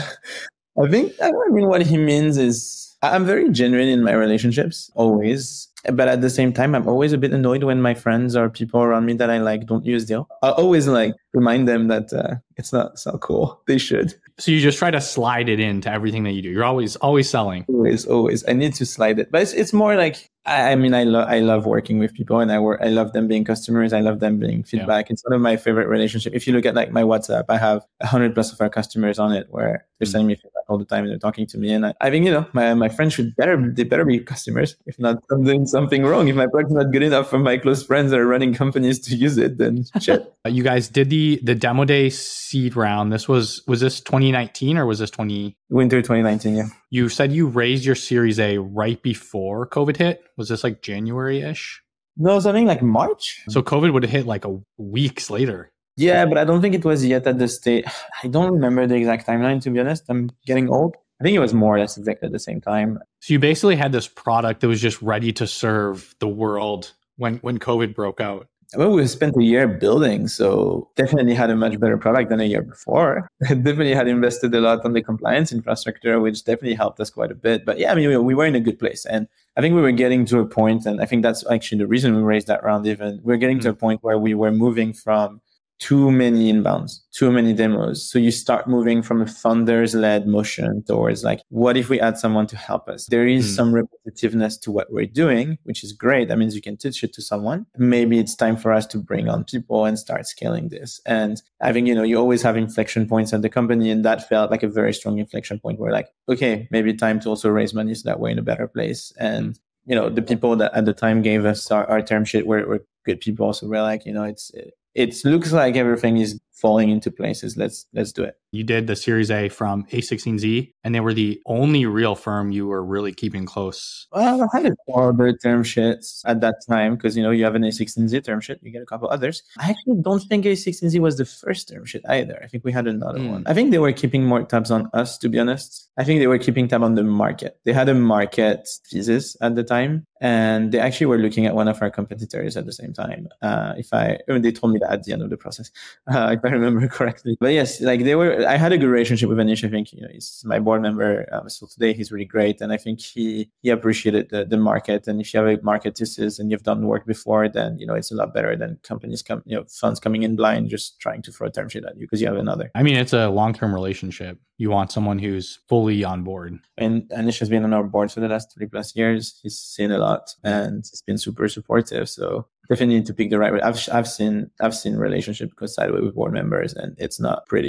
I think, I mean, what he means is I'm very genuine in my relationships, always. But at the same time, I'm always a bit annoyed when my friends or people around me that I like don't use deal. I always like remind them that uh, it's not it's not cool. They should. So you just try to slide it into everything that you do. You're always always selling. Always, always. I need to slide it, but it's it's more like I, I mean I love I love working with people, and I work. I love them being customers. I love them being feedback. Yeah. It's one of my favorite relationships. If you look at like my WhatsApp, I have a hundred plus of our customers on it where they're mm. sending me feedback all the time and they're talking to me. And I, I think you know my my friends should better they better be customers. If not, I'm doing something wrong. If my product's not good enough for my close friends that are running companies to use it, then shit. You guys did the the demo day seed round. This was was this twenty nineteen or was this twenty winter twenty nineteen? Yeah. You said you raised your Series A right before COVID hit. Was this like January-ish? No, something like March. So COVID would have hit like a weeks later. Yeah, but I don't think it was yet at the state. I don't remember the exact timeline, to be honest. I'm getting old. I think it was more or less exactly at the same time. So you basically had this product that was just ready to serve the world when, when COVID broke out. Well, we spent a year building, so definitely had a much better product than a year before. Definitely had invested a lot on the compliance infrastructure, which definitely helped us quite a bit. But yeah, I mean, we, we were in a good place. And I think we were getting to a point, and I think that's actually the reason we raised that round even. We're getting mm-hmm. to a point where we were moving from too many inbounds, too many demos. So you start moving from a founders-led motion towards like, what if we add someone to help us? There is mm. some repetitiveness to what we're doing, which is great. That means you can teach it to someone. Maybe it's time for us to bring on people and start scaling this. And I think, you know, you always have inflection points at the company, and that felt like a very strong inflection point where like, okay, maybe time to also raise money so that we're in a better place. And, you know, the people that at the time gave us our, our term sheet were, were good people. So we're like, you know, it's, it, It looks like everything is falling into places. Let's let's do it. You did the Series A from A sixteen Z, and they were the only real firm you were really keeping close. Well, I had four other term sheets at that time because, you know, you have an A sixteen Z term sheet, you get a couple others. I actually don't think A sixteen Z was the first term sheet either. I think we had another mm. one. I think they were keeping more tabs on us, to be honest. I think they were keeping tab on the market. They had a market thesis at the time, and they actually were looking at one of our competitors at the same time. Uh, if I, I mean, they told me that at the end of the process, uh, if I remember correctly. But yes, like they were, I had a good relationship with Anish. I think, you know, he's my board member. Um, so today he's really great. And I think he, he appreciated the, the market. And if you have a market thesis and you've done work before, then, you know, it's a lot better than companies come, you know, funds coming in blind, just trying to throw a term sheet at you because you have another. I mean, it's a long-term relationship. You want someone who's fully on board. And Anish has been on our board for the last three plus years. He's seen a lot and he's been super supportive. So definitely need to pick the right way. I've I've seen I've seen relationship go sideways with board members, and it's not pretty.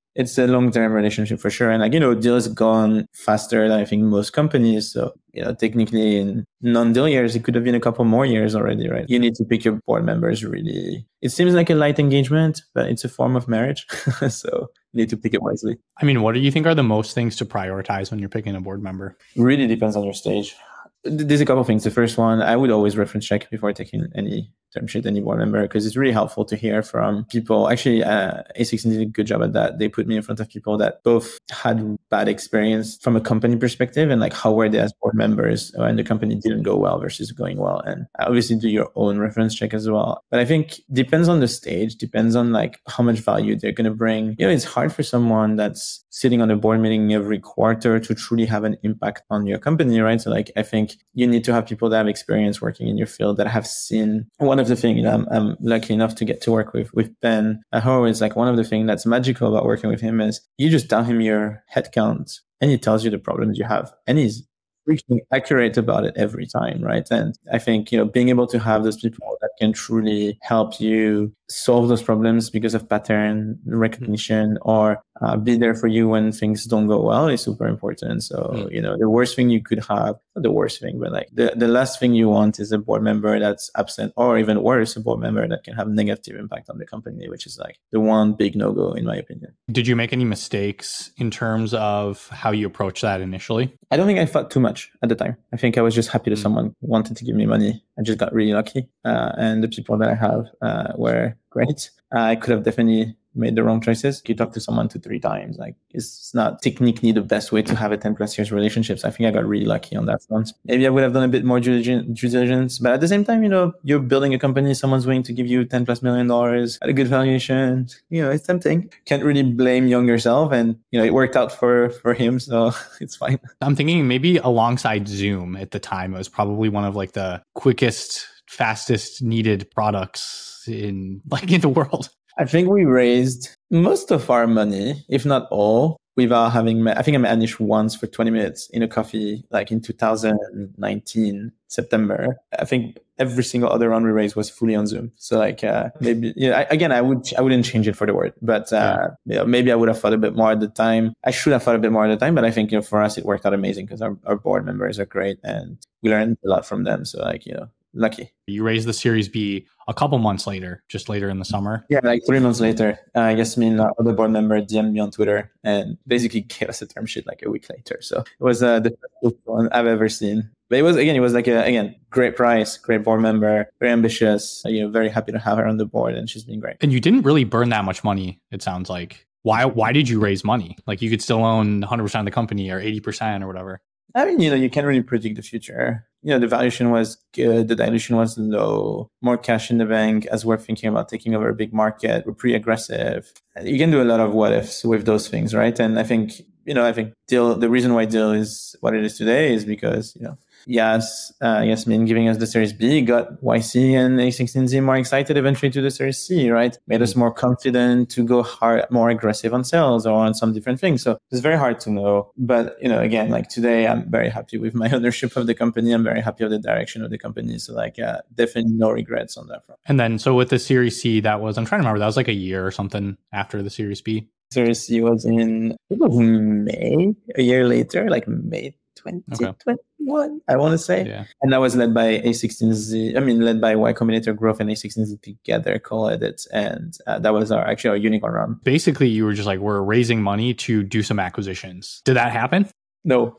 it's a long-term relationship for sure. And like, you know, deal has gone faster than I think most companies. So, you know, technically in non-deal years, it could have been a couple more years already, right? You need to pick your board members really. It seems like a light engagement, but it's a form of marriage. So you need to pick it wisely. I mean, what do you think are the most things to prioritize when you're picking a board member? Really depends on your stage. There's a couple of things. The first one, I would always reference check before taking any term sheet, any board member, because it's really helpful to hear from people. Actually, uh, A sixteen did a good job at that. They put me in front of people that both had bad experience from a company perspective and like how were they as board members when the company didn't go well versus going well. And obviously do your own reference check as well. But I think depends on the stage, depends on like how much value they're going to bring. You know, it's hard for someone that's sitting on a board meeting every quarter to truly have an impact on your company, right? So like, I think you need to have people that have experience working in your field that have seen one of the things, you know, I'm, I'm lucky enough to get to work with, with Ben Aho is like one of the things that's magical about working with him is you just tell him your headcount and he tells you the problems you have and he's freaking accurate about it every time, right? And I think, you know, being able to have those people that can truly help you solve those problems because of pattern recognition or uh, be there for you when things don't go well is super important. So, mm. you know, the worst thing you could have, not the worst thing, but like the, the last thing you want is a board member that's absent or even worse, a board member that can have negative impact on the company, which is like the one big no-go in my opinion. Did you make any mistakes in terms of how you approach that initially? I don't think I thought too much at the time. I think I was just happy that mm. someone wanted to give me money. I just got really lucky. Uh, and the people that I have uh, were great. Uh, I could have definitely made the wrong choices. You talk to someone two, three times. Like it's not technically the best way to have a ten plus years relationships. I think I got really lucky on that front. Maybe I would have done a bit more due diligence, but at the same time, you know, you're building a company, someone's willing to give you ten plus million dollars at a good valuation. You know, it's tempting. Can't really blame younger self. And, you know, it worked out for, for him. So it's fine. I'm thinking maybe alongside Zoom at the time, it was probably one of like the quickest, fastest needed products in like in the world. I think we raised most of our money, if not all, without having met. I think I met Anish once for twenty minutes in a coffee, like in two thousand nineteen, September. I think every single other round we raised was fully on Zoom. So like uh, maybe, you know, I, again, I would, I wouldn't change it for the word, but uh, yeah. you know, maybe I would have thought a bit more at the time. I should have thought a bit more at the time, but I think, you know, for us, it worked out amazing because our, our board members are great and we learned a lot from them. So like, you know, lucky. You raised the Series B a couple months later, just later in the summer. Yeah, like three months later. Uh, I guess me and our other board member D M'd me on Twitter and basically gave us a term sheet like a week later. So it was uh, the best one I've ever seen. But it was, again, it was like, a, again, great price, great board member, very ambitious. You know, very happy to have her on the board and she's been great. And you didn't really burn that much money, it sounds like. Why Why did you raise money? Like you could still own one hundred percent of the company or eighty percent or whatever. I mean, you know, you can't really predict the future. You know, the valuation was good. The dilution was low. More cash in the bank as we're thinking about taking over a big market. We're pretty aggressive. You can do a lot of what ifs with those things, right? And I think, you know, I think Deal, the reason why Deal is what it is today is because, you know, Yes, uh, Yasmin giving us the Series B got Y C and A sixteen Z more excited eventually to the Series C, right? Made us more confident to go hard, more aggressive on sales or on some different things. So it's very hard to know. But, you know, again, like today, I'm very happy with my ownership of the company. I'm very happy with the direction of the company. So like, uh, definitely no regrets on that front. And then, so with the Series C, that was, I'm trying to remember, that was like a year or something after the Series B. Series C was in, it was May, a year later, like May twenty twenty-one, okay. I want to say. Yeah. And that was led by A sixteen Z, I mean, led by Y Combinator Growth and A sixteen Z together, co-edit. And uh, that was our actually our unicorn round. Basically, you were just like, we're raising money to do some acquisitions. Did that happen? No.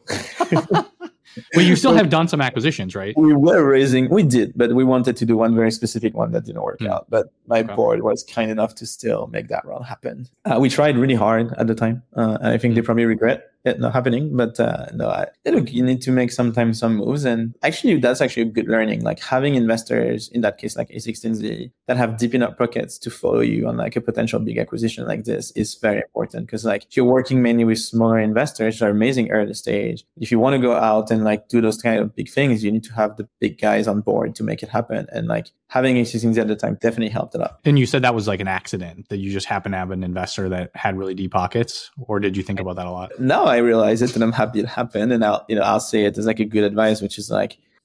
But you still have done some acquisitions, right? We were raising, we did, but we wanted to do one very specific one that didn't work mm. out. But my okay. board was kind enough to still make that round happen. Uh, we tried really hard at the time. Uh, and I think mm. they probably regret it not happening. But uh, no, I, look, you need to make sometimes some moves. And actually, that's actually a good learning. Like having investors, in that case, like A sixteen Z, that have deep enough pockets to follow you on like a potential big acquisition like this is very important. Because like if you're working mainly with smaller investors who are amazing early stage, if you want to go out and like do those kind of big things, you need to have the big guys on board to make it happen. And like having A sixteen Z at the time definitely helped a lot. And you said that was like an accident, that you just happened to have an investor that had really deep pockets, or did you think about that a lot? No, I realize it and I'm happy it happened. And I'll, you know, I'll say it as like a good advice, which is like,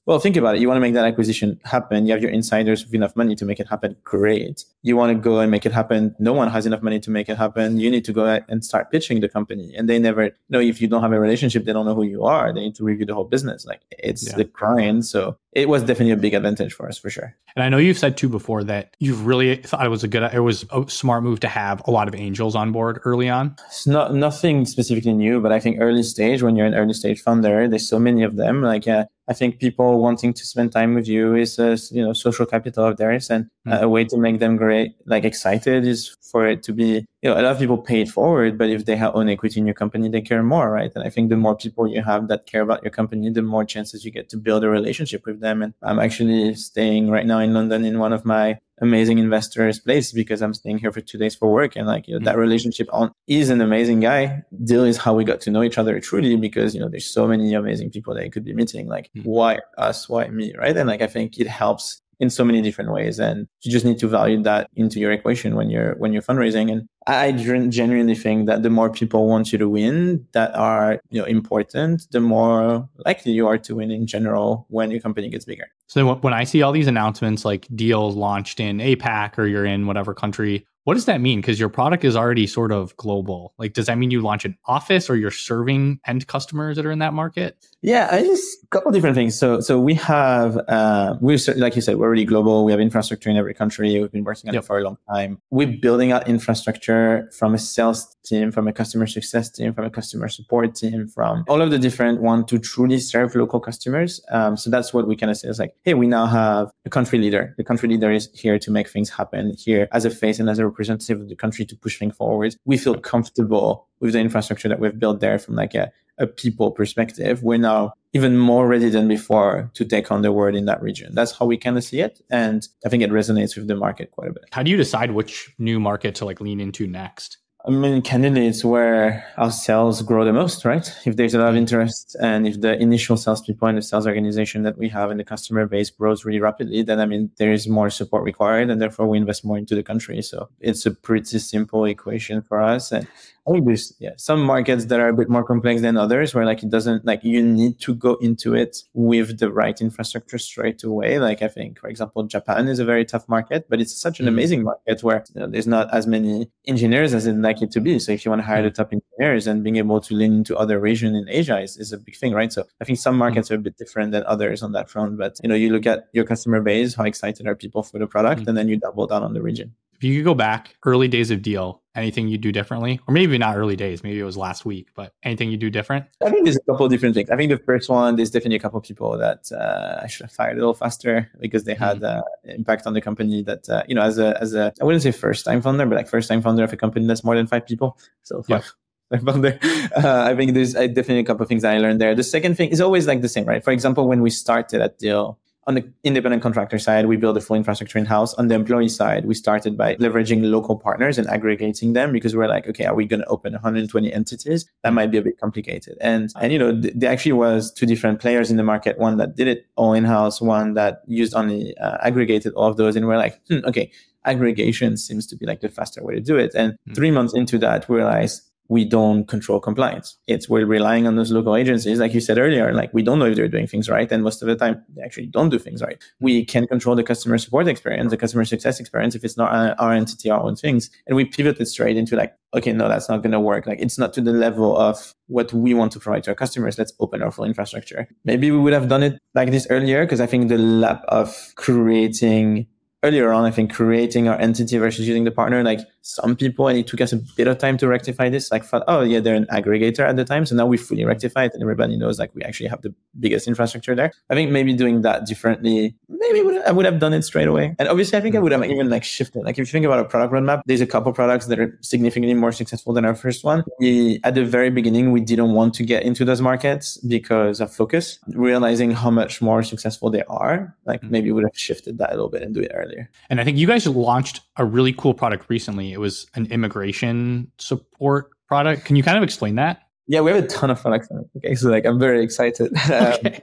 well, think about it. You want to make that acquisition happen. You have your insiders with enough money to make it happen. Great. You want to go and make it happen. No one has enough money to make it happen. You need to go and start pitching the company. And they never know, if you don't have a relationship, they don't know who you are. They need to review the whole business. Like it's Yeah. the grind. So it was definitely a big advantage for us for sure. And I know you've said too before that you've really thought it was a good, it was a smart move to have a lot of angels on board early on. It's not nothing specifically new, but I think early stage, when you're an early stage founder, there's so many of them. Like, uh, I think people wanting to spend time with you is a, you know, social capital of theirs, and mm. a way to make them great, like excited, is for it to be, you know, a lot of people pay it forward, but if they have own equity in your company, they care more, right? And I think the more people you have that care about your company, the more chances you get to build a relationship with them. And I'm actually staying right now in London in one of my amazing investors' place because I'm staying here for two days for work. And like, you know, mm-hmm. that relationship on is an amazing guy. Deal is how we got to know each other truly, because, you know, there's so many amazing people that you could be meeting. Like, mm-hmm. why us? Why me? Right. And like, I think it helps in so many different ways. And you just need to value that into your equation when you're, when you're fundraising. And I genuinely think that the more people want you to win that are, you know, important, the more likely you are to win in general when your company gets bigger. So when I see all these announcements, like deals launched in APAC or you're in whatever country, what does that mean? Because your product is already sort of global. Like, does that mean you launch an office or you're serving end customers that are in that market? Yeah, I just a couple of different things. So, so we have, uh, we're like you said, we're already global. We have infrastructure in every country. We've been working on yep. it for a long time. We're building out infrastructure from a sales team, from a customer success team, from a customer support team, from all of the different ones to truly serve local customers. Um, so that's what we kind of say is like, hey, we now have a country leader. The country leader is here to make things happen, here as a face and as a representative of the country to push things forward. We feel comfortable with the infrastructure that we've built there from like a, a people perspective. We're now even more ready than before to take on the world in that region. That's how we kind of see it. And I think it resonates with the market quite a bit. How do you decide which new market to like lean into next? I mean, candidly, it's where our sales grow the most, right? If there's a lot of interest and if the initial salespeople and the sales organization that we have in the customer base grows really rapidly, then I mean, there is more support required and therefore we invest more into the country. So it's a pretty simple equation for us. And I think there's yeah, some markets that are a bit more complex than others where like it doesn't, like you need to go into it with the right infrastructure straight away. Like I think, for example, Japan is a very tough market, but it's such an mm-hmm. amazing market where you know, there's not as many engineers as it'd like it to be. So if you want to hire mm-hmm. the top engineers and being able to lean into other regions in Asia is, is a big thing, right? So I think some markets mm-hmm. are a bit different than others on that front. But you know, you look at your customer base, how excited are people for the product, mm-hmm. and then you double down on the region. If you could go back, early days of Deal, anything you do differently? Or maybe not early days, maybe it was last week, but anything you do different? I think there's a couple of different things. I think the first one, there's definitely a couple of people that uh, I should have fired a little faster because they had uh, impact on the company that, uh, you know, as a, as a, I wouldn't say first time founder, but like first time founder of a company that's more than five people. So five. Yeah. Founder. Uh, I think there's uh, definitely a couple of things I learned there. The second thing is always like the same, right? For example, when we started at Deal, on the independent contractor side, we built a full infrastructure in-house. On the employee side, we started by leveraging local partners and aggregating them because we're like, okay, are we going to open one hundred twenty entities? That might be a bit complicated. And, and you know, th- there actually was two different players in the market, one that did it all in-house, one that used only uh, aggregated all of those. And we're like, hmm, okay, aggregation seems to be like the faster way to do it. And mm-hmm. three months into that, we realized, we don't control compliance. It's we're relying on those local agencies. Like you said earlier, like we don't know if they're doing things right. And most of the time, they actually don't do things right. We can control the customer support experience, the customer success experience if it's not our entity, our own things. And we pivoted straight into like, okay, no, that's not going to work. Like it's not to the level of what we want to provide to our customers. Let's open our full infrastructure. Maybe we would have done it like this earlier because I think the lap of creating Earlier on, I think creating our entity versus using the partner, like some people, and it took us a bit of time to rectify this, like thought, oh yeah, they're an aggregator at the time. So now we fully rectify it and everybody knows like we actually have the biggest infrastructure there. I think maybe doing that differently, maybe would, I would have done it straight away. And obviously I think I would have even like shifted. Like if you think about a product roadmap, there's a couple products that are significantly more successful than our first one. We, at the very beginning, we didn't want to get into those markets because of focus, realizing how much more successful they are. Like maybe we would have shifted that a little bit and do it earlier. And I think you guys launched a really cool product recently. It was an immigration support product. Can you kind of explain that? Yeah, we have a ton of products on it. Okay, so like I'm very excited. Okay. Um,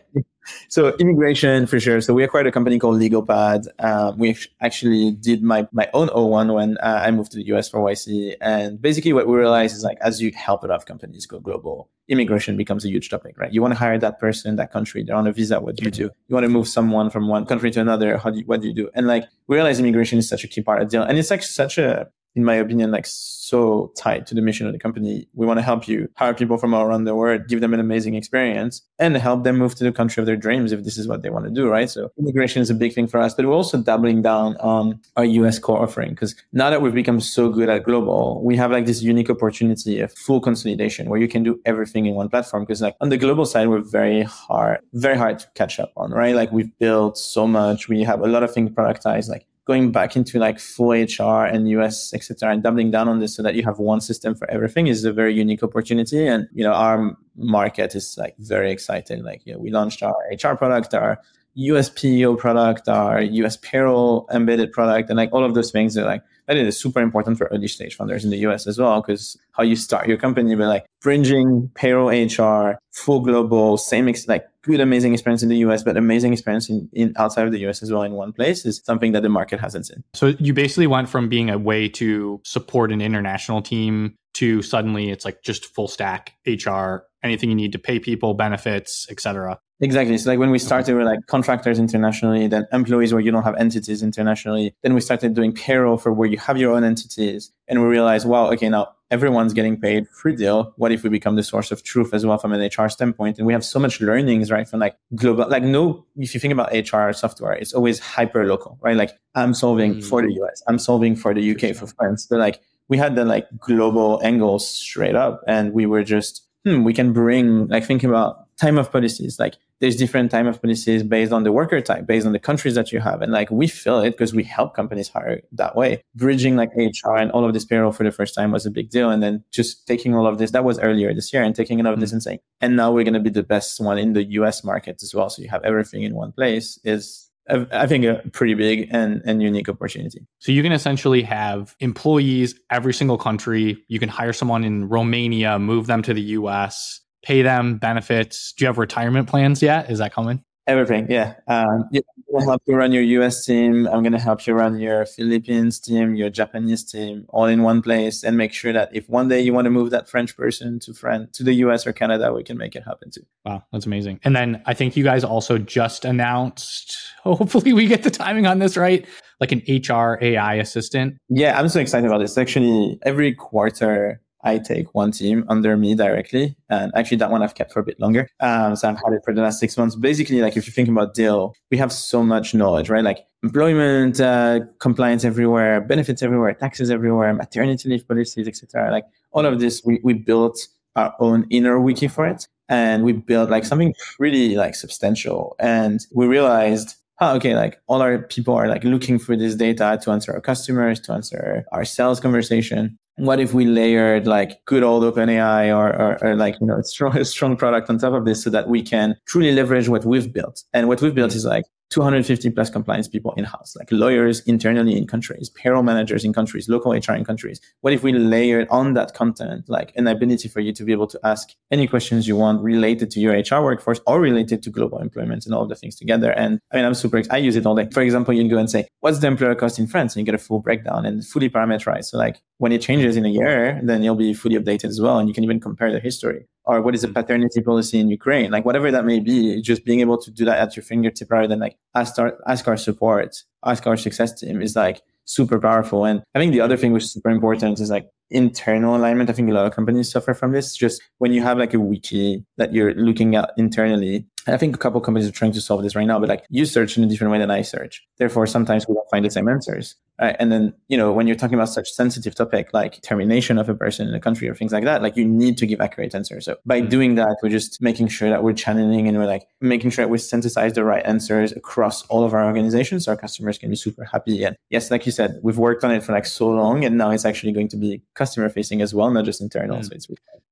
So immigration for sure. So we acquired a company called LegalPad. Um, we actually did my, my own O one when uh, I moved to the U S for Y C. And basically what we realized is like, as you help a lot of companies go global, immigration becomes a huge topic, right? You want to hire that person in that country. They're on a visa. What do you do? You want to move someone from one country to another. How do you, what do you do? And like, we realize immigration is such a key part of the deal. And it's like such a, in my opinion, like so tied to the mission of the company. We want to help you hire people from all around the world, give them an amazing experience, and help them move to the country of their dreams if this is what they want to do, right? So immigration is a big thing for us, but we're also doubling down on our U S core offering because now that we've become so good at global, we have like this unique opportunity of full consolidation where you can do everything in one platform. Because like on the global side, we're very hard, very hard to catch up on, right? Like we've built so much. We have a lot of things productized, like going back into like full H R and U S, et cetera, and doubling down on this so that you have one system for everything is a very unique opportunity. And, you know, our market is like very exciting. Like, you know, we launched our H R product, our U S P E O product, our U S payroll embedded product, and like all of those things are like, that is super important for early stage founders in the U S as well, because how you start your company, but like bridging payroll H R, full global, same, ex- like good, amazing experience in the U S, but amazing experience in, in outside of the U S as well in one place is something that the market hasn't seen. So you basically went from being a way to support an international team to suddenly it's like just full stack H R, anything you need to pay people, benefits, et cetera. Exactly. So like when we started, we were like contractors internationally, then employees where you don't have entities internationally. Then we started doing payroll for where you have your own entities. And we realized, wow, okay, now everyone's getting paid free deal. What if we become the source of truth as well from an H R standpoint? And we have so much learnings, right? From like global, like no, if you think about H R software, it's always hyper local, right? Like I'm solving mm. for the U S, I'm solving for the U K, for, sure. for France. But like we had the like global angle straight up and we were just, hmm, we can bring, like thinking about time of policies, like there's different time of policies based on the worker type, based on the countries that you have. And like we feel it because we help companies hire that way. Bridging like H R and all of this payroll for the first time was a big deal. And then just taking all of this, that was earlier this year, and taking all of mm-hmm. this and saying, and now we're going to be the best one in the U S market as well. So you have everything in one place is, I think, a pretty big and, and unique opportunity. So you can essentially have employees every single country. You can hire someone in Romania, move them to the U S, pay them benefits. Do you have retirement plans yet? Is that coming? Everything, yeah. Um, yeah I'm going to help you run your U S team. I'm going to help you run your Philippines team, your Japanese team, all in one place, and make sure that if one day you want to move that French person to France, to the U S or Canada, we can make it happen too. Wow, that's amazing. And then I think you guys also just announced, hopefully we get the timing on this right, like an H R A I assistant. Yeah, I'm so excited about this. Actually, every quarter, I take one team under me directly. And actually that one I've kept for a bit longer. Um, so I've had it for the last six months. Basically, like if you think about Deel, we have so much knowledge, right? Like employment, uh, compliance everywhere, benefits everywhere, taxes everywhere, maternity leave policies, et cetera. Like all of this, we, we built our own inner wiki for it. And we built like something pretty like substantial. And we realized, oh, okay, like all our people are like looking for this data to answer our customers, to answer our sales conversation. What if we layered like good old OpenAI or, or, or like, you know, a strong, a strong product on top of this so that we can truly leverage what we've built? And what we've built is like two hundred fifty plus compliance people in-house, like lawyers internally in countries, payroll managers in countries, local H R in countries. What if we layered on that content, like an ability for you to be able to ask any questions you want related to your H R workforce or related to global employment and all of the things together? And I mean, I'm super, I use it all day. For example, you can go and say, what's the employer cost in France? And you get a full breakdown and fully parameterized. So like when it changes in a year, then you'll be fully updated as well. And you can even compare the history. Or what is the paternity policy in Ukraine? Like whatever that may be, just being able to do that at your fingertip rather than like ask our, ask our support, ask our success team is like super powerful. And I think the other thing which is super important is like internal alignment. I think a lot of companies suffer from this. Just when you have like a wiki that you're looking at internally, I think a couple of companies are trying to solve this right now, but like you search in a different way than I search. Therefore, sometimes we don't find the same answers. Right? And then, you know, when you're talking about such sensitive topic like termination of a person in a country or things like that, like you need to give accurate answers. So by doing that, we're just making sure that we're channeling and we're like making sure that we synthesize the right answers across all of our organizations so our customers can be super happy. And yes, like you said, we've worked on it for like so long and now it's actually going to be customer facing as well, not just internal. Mm. So it's really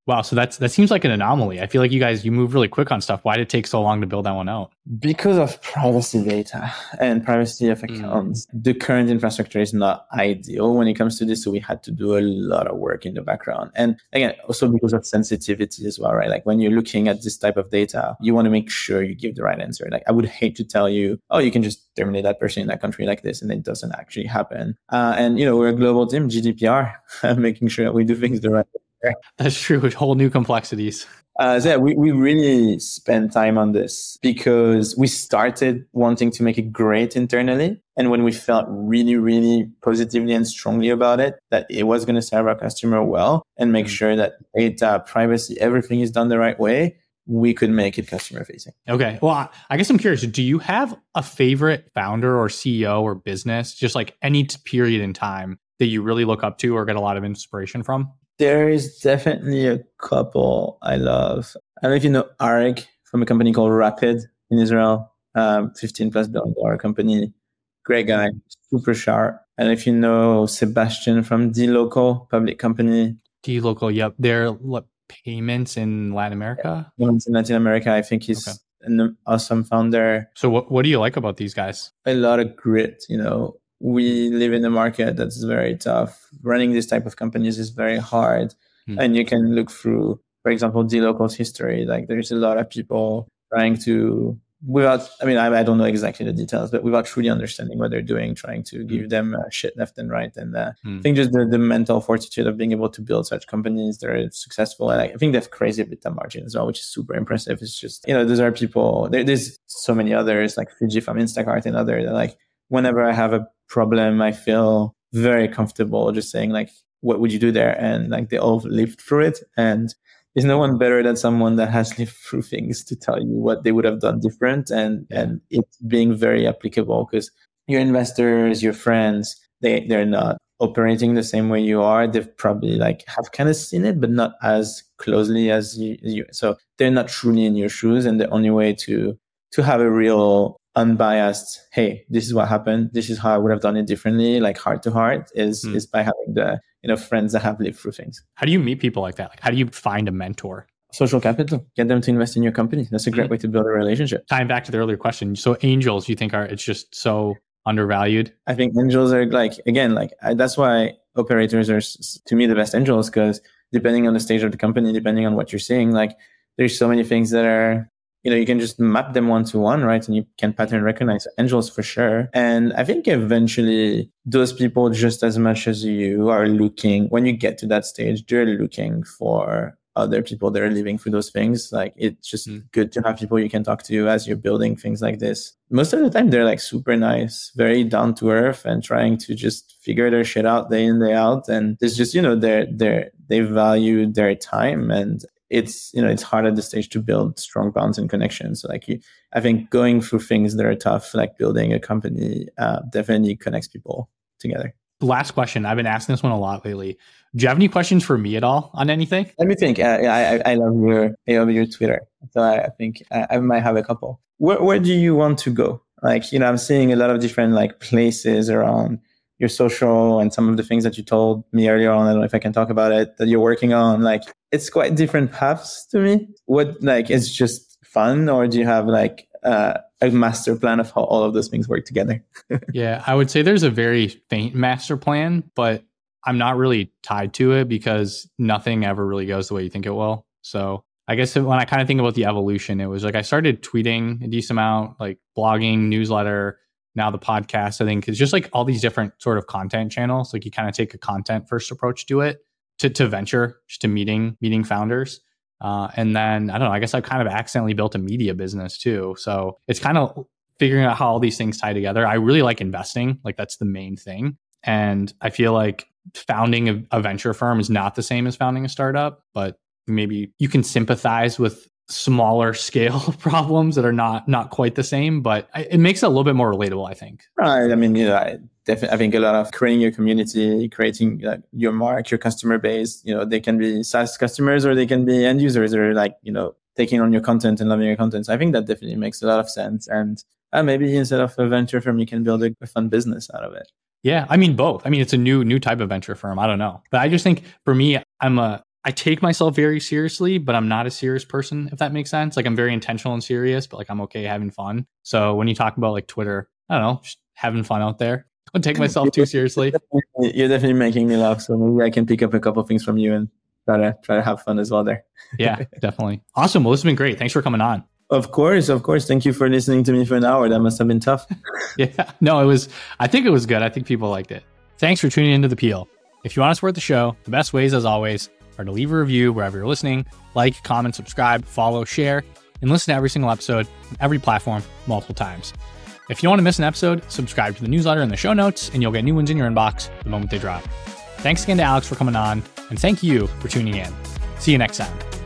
Wow. So that's, that seems like an anomaly. I feel like you guys, you move really quick on stuff. Why did it take so long to build that one out? Because of privacy data and privacy of accounts. Mm. The current infrastructure is not ideal when it comes to this. So we had to do a lot of work in the background. And again, also because of sensitivity as well, right? Like when you're looking at this type of data, you want to make sure you give the right answer. Like I would hate to tell you, oh, you can just terminate that person in that country like this, and it doesn't actually happen. Uh, and, you know, we're a global team, G D P R, making sure that we do things the right way. That's true. Whole new complexities. Uh, so yeah, we, we really spent time on this because we started wanting to make it great internally. And when we felt really, really positively and strongly about it, that it was going to serve our customer well and make mm-hmm. sure that data, privacy, everything is done the right way, we could make it customer facing. Okay. Well, I guess I'm curious, do you have a favorite founder or C E O or business, just like any period in time that you really look up to or get a lot of inspiration from? There is definitely a couple I love. I don't know if you know Arik from a company called Rapid in Israel, um, fifteen plus billion dollar company. Great guy, super sharp. I don't know if you know Sebastian from dLocal, public company. dLocal, yep. They're what, payments in Latin America? Payments in Latin America. I think he's okay. An awesome founder. So what, what do you like about these guys? A lot of grit, you know. We live in a market that's very tough. Running this type of companies is very hard. Hmm. And you can look through, for example, dLocal's history. Like there's a lot of people trying to, without, I mean, I, I don't know exactly the details, but without truly understanding what they're doing, trying to give them uh, shit left and right. And uh, hmm. I think just the, the mental fortitude of being able to build such companies that are successful. And I, I think they have crazy EBITDA margin as well, which is super impressive. It's just, you know, those are people, there, there's so many others like Fiji from Instacart and other that like, whenever I have a problem, I feel very comfortable just saying like, what would you do there? And like they all lived through it. And there's no one better than someone that has lived through things to tell you what they would have done different. And, yeah. and it's being very applicable because your investors, your friends, they, they're not operating the same way you are. They've probably like have kind of seen it, but not as closely as you, you. So they're not truly in your shoes. And the only way to, to have a real unbiased, hey, this is what happened, this is how I would have done it differently, like heart to heart, is mm. is by having the, you know, friends that have lived through things. How do you meet people like that? Like how do you find a mentor? Social capital. Get them to invest in your company. That's a great mm. way to build a relationship. Tying back to the earlier question, so angels, you think are it's just so undervalued? I think angels are like, again, like I, that's why operators are to me the best angels, because depending on the stage of the company, depending on what you're seeing, like there's so many things that are, you know, you can just map them one to one, right? And you can pattern recognize angels for sure. And I think eventually those people, just as much as you are looking, when you get to that stage, they're looking for other people that are living through those things. Like it's just mm. good to have people you can talk to as you're building things like this. Most of the time, they're like super nice, very down to earth and trying to just figure their shit out day in, day out. And it's just, you know, they're, they're, they value their time, and it's, you know, it's hard at this stage to build strong bonds and connections. So like you, I think going through things that are tough, like building a company, uh, definitely connects people together. Last question. I've been asking this one a lot lately. Do you have any questions for me at all on anything? Let me think. Uh, I, I, I love your, I love your Twitter. So I, I think I, I might have a couple. Where, where do you want to go? Like, you know, I'm seeing a lot of different like places around your social and some of the things that you told me earlier on. I don't know if I can talk about it, that you're working on. Like, it's quite different paths to me. What, like, it's just fun, or do you have like uh, a master plan of how all of those things work together? Yeah, I would say there's a very faint master plan, but I'm not really tied to it because nothing ever really goes the way you think it will. So I guess when I kind of think about the evolution, it was like I started tweeting a decent amount, like blogging, newsletter, now the podcast. I think it's just like all these different sort of content channels. Like you kind of take a content first approach to it, to, to venture, just to meeting, meeting founders. Uh, and then, I don't know, I guess I've kind of accidentally built a media business too. So it's kind of figuring out how all these things tie together. I really like investing. Like that's the main thing. And I feel like founding a, a venture firm is not the same as founding a startup, but maybe you can sympathize with smaller scale problems that are not not quite the same, but it makes it a little bit more relatable, I think. Right. I mean, you know, I definitely, I think a lot of creating your community, creating like your mark, your customer base, you know, they can be SaaS customers or they can be end users or like, you know, taking on your content and loving your content. So I think that definitely makes a lot of sense. And uh, maybe instead of a venture firm, you can build a, a fun business out of it. Yeah. I mean, both. I mean, it's a new, new type of venture firm. I don't know. But I just think for me, I'm a, I take myself very seriously, but I'm not a serious person, if that makes sense. Like I'm very intentional and serious, but like I'm okay having fun. So when you talk about like Twitter, I don't know, just having fun out there. I don't take myself too seriously. You're definitely making me laugh. So maybe I can pick up a couple things from you and try to try to have fun as well there. Yeah, definitely. Awesome. Well, this has been great. Thanks for coming on. Of course, of course. Thank you for listening to me for an hour. That must have been tough. Yeah, no, it was, I think it was good. I think people liked it. Thanks for tuning into The Peel. If you want to support the show, the best ways, as always, are to leave a review wherever you're listening, like, comment, subscribe, follow, share, and listen to every single episode on every platform multiple times. If you don't want to miss an episode, subscribe to the newsletter in the show notes, and you'll get new ones in your inbox the moment they drop. Thanks again to Alex for coming on, and thank you for tuning in. See you next time.